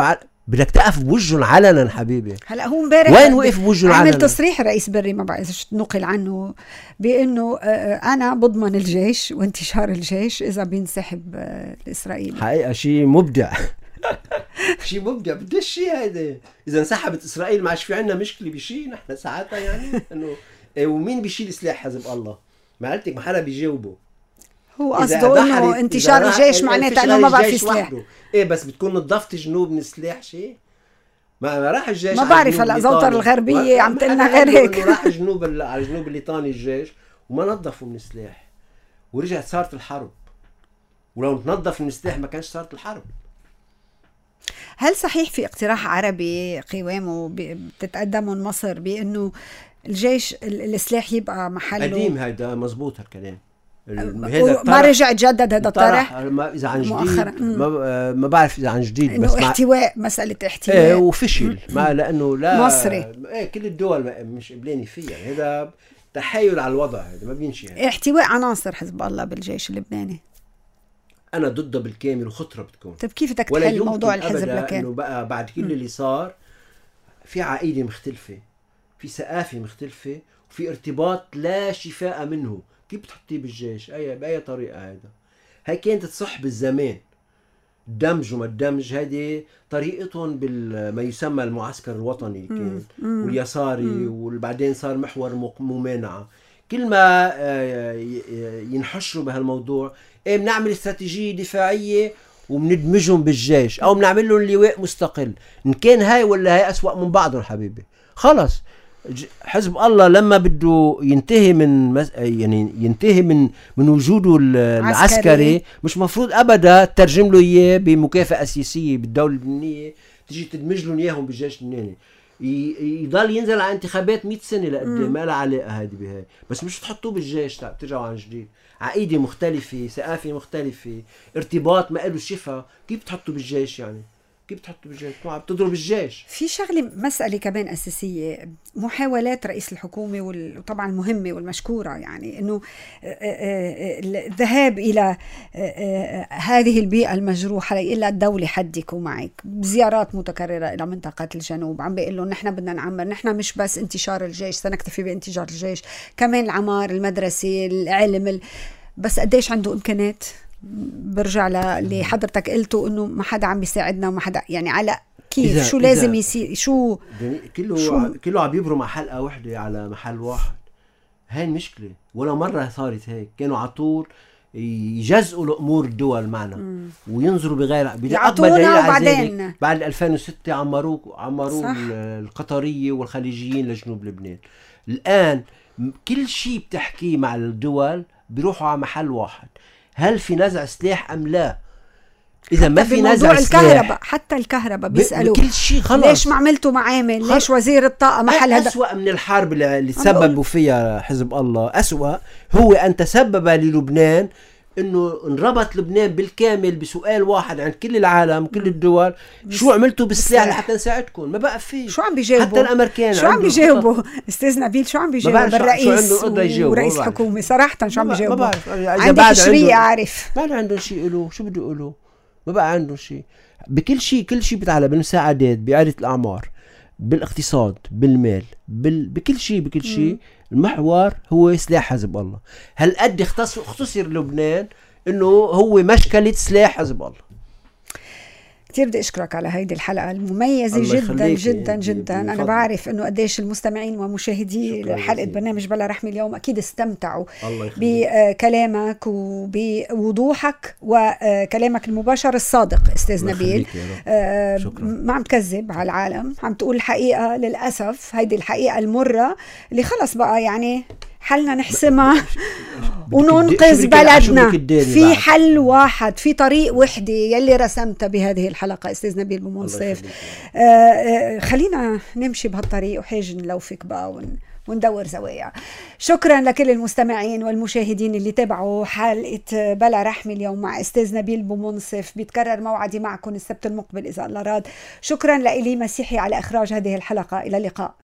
S2: بدك تقف بوجهن علنا حبيبي.
S1: هلا هو امبارح
S2: وين وقف بوجهن علنا؟
S1: عمل تصريح الرئيس بري ما بعرف نقل عنه بانه انا بضمن الجيش وانتشار الجيش اذا بينسحب الاسرائيلي.
S2: حقيقه شيء مبدع. شيء مبدع. بديش شيء هيدا اذا انسحبت اسرائيل ما عادش في عندنا مشكله بشيء نحن ساعتها يعني انه إيه ومين بيشيل سلاح حزب الله؟ ما قلتك ما حدا بيجاوبه.
S1: هو قصده انه انتشار الجيش معناتها انه ما بقى في سلاح.
S2: ايه بس بتكون نظفت جنوب من السلاح شيء؟ ما, ما راح الجيش
S1: ما بعرف. هلا زوطر الغربيه عم تقلنا غير هيك.
S2: راح جنوب على الجنوب الليطاني الجيش وما نظفوا من السلاح ورجعت صارت الحرب. ولو تنظف من السلاح ما كانش صارت الحرب.
S1: هل صحيح في اقتراح عربي قوامه بتتقدمه مصر بانه الجيش السلاح يبقى محله؟
S2: قديم هيدا مزبوط هالكلام.
S1: ما رجع تجدد هذا الطرح
S2: اذا عن جديد ما, ما بعرف اذا عن جديد
S1: بس احتواء مساله احتواء
S2: ايه وفشل ما لانه لا
S1: مصري
S2: ايه كل الدول مش قبلاني فيها. هذا تحايل على الوضع. هذا ما بيمشي يعني.
S1: احتواء عناصر حزب الله بالجيش اللبناني
S2: انا ضده بالكامل وخطره بتكون.
S1: طيب كيف بدك تحل موضوع الحزب لكان
S2: انه بقى بعد كل م. اللي صار في عقيده مختلفه في ثقافه مختلفه وفي ارتباط لا شفاء منه. كيف بتحطيه بالجيش؟ اي باي طريقه؟ هذا هي كانت تصح بالزمان دمج وما الدمج. هذه طريقتهم بما يسمى المعسكر الوطني كان واليساري وبعدين صار محور ممانعه. كل ما ينحشروا بهالموضوع ايه بنعمل استراتيجيه دفاعيه وبندمجهم بالجيش او بنعمل لهم لواء مستقل. ان كان هاي ولا هاي اسوأ من بعضهم حبيبي. خلص حزب الله لما بده ينتهي من مس... يعني ينتهي من من وجوده العسكري عسكري. مش مفروض ابدا تترجم له اياه بمكافاه سياسيه بالدوله اللبنانيه تيجي تدمج لهم اياهم بالجيش اللبناني. يضل ينزل على انتخابات مئة سنه لقدام ما لها علاقه هذه بهاي. بس مش تحطوه بالجيش بترجعوا عن جديد. عقيده مختلفه ثقافه مختلفه ارتباط ما له شفا. كيف تحطوا بالجيش يعني؟ كيف تحطوا بالجيش؟ ما بتضرب الجيش.
S1: في شغله مساله كمان اساسيه محاولات رئيس الحكومه وطبعا المهمه والمشكوره يعني انه الذهاب الى هذه البيئه المجروحه ليقول لها الدوله حدكوا معك بزيارات متكرره الى منطقه الجنوب. عم بيقول لهم نحن بدنا نعمر. نحن مش بس انتشار الجيش سنكتفي بانتشار الجيش كمان العمار المدرسه العلم ال... بس قديش عنده امكانات؟ برجع للي حضرتك قلته انه ما حدا عم بيساعدنا وما حدا يعني على كيف إذا شو لازم يصير شو
S2: كله شو كله عم يبرم على حلقه وحده على محل واحد. هاي المشكله. ولا مره صارت هيك. كانوا على طول يجزئوا الامور الدول معنا مم. وينظروا بغير
S1: يعطونا وبعدين
S2: بعد ألفين وستة عمروا عمروا القطريه والخليجيين لجنوب لبنان. الان كل شيء بتحكيه مع الدول بيروحوا على محل واحد. هل في نزع سلاح ام لا؟ اذا ما في نزع سلاح
S1: الكهرباء حتى الكهرباء بيسالوا
S2: كل شيء خلص.
S1: ليش ما عملتوا معامل؟ ليش وزير الطاقه محل هذا؟
S2: أسوأ من الحرب اللي تسببوا فيها حزب الله. أسوأ هو ان تسبب للبنان انه انربط لبنان بالكامل بسؤال واحد عند كل العالم كل الدول. شو عملتوا بالسلاح لحتى نساعدكم؟ ما بقى فيه.
S1: شو عم بيجاوبوا
S2: حتى الامريكان
S1: شو عم بيجاوبوا استاذ نبيل؟ شو عم بيجاوبوا بالرئيس ورئيس حكومه صراحه؟ شو عم بيجاوبوا؟ عندك تشريع عارف
S2: ما عندهم شيء يقولوا. شو بده يقولوا؟ ما بقى عندهم شيء. بكل شيء كل شيء بيتعلق بالمساعدات بإعادة الأعمار بالاقتصاد بالمال بال... بكل شيء بكل شيء المحور هو سلاح حزب الله. هل قد اختص... اختصر لبنان انه هو مشكلة سلاح حزب الله.
S1: كتير بدي أشكرك على هيدي الحلقة المميزة جدا جدا جدا. أنا بعرف أنه قديش المستمعين ومشاهدي حلقة برنامج بلا رحمة اليوم أكيد استمتعوا بكلامك وبوضوحك وكلامك المباشر الصادق أستاذ نبيل. ما عم تكذب على العالم، عم تقول الحقيقة. للأسف هيدي الحقيقة المرة اللي خلص بقى يعني حلنا نحسمها وننقذ بلدنا. في حل واحد، في طريق وحدة يلي رسمتها بهذه الحلقة أستاذ نبيل بومنصف. آه آه خلينا نمشي بهالطريق وحاج نلوفك بقى ون وندور زوايا. شكرا لكل المستمعين والمشاهدين اللي تابعوا حلقة بلا رحمة اليوم مع أستاذ نبيل بومنصف. بيتكرر موعدي معكم السبت المقبل إذا الله راد. شكرا لإلي مسيحي على إخراج هذه الحلقة. إلى اللقاء.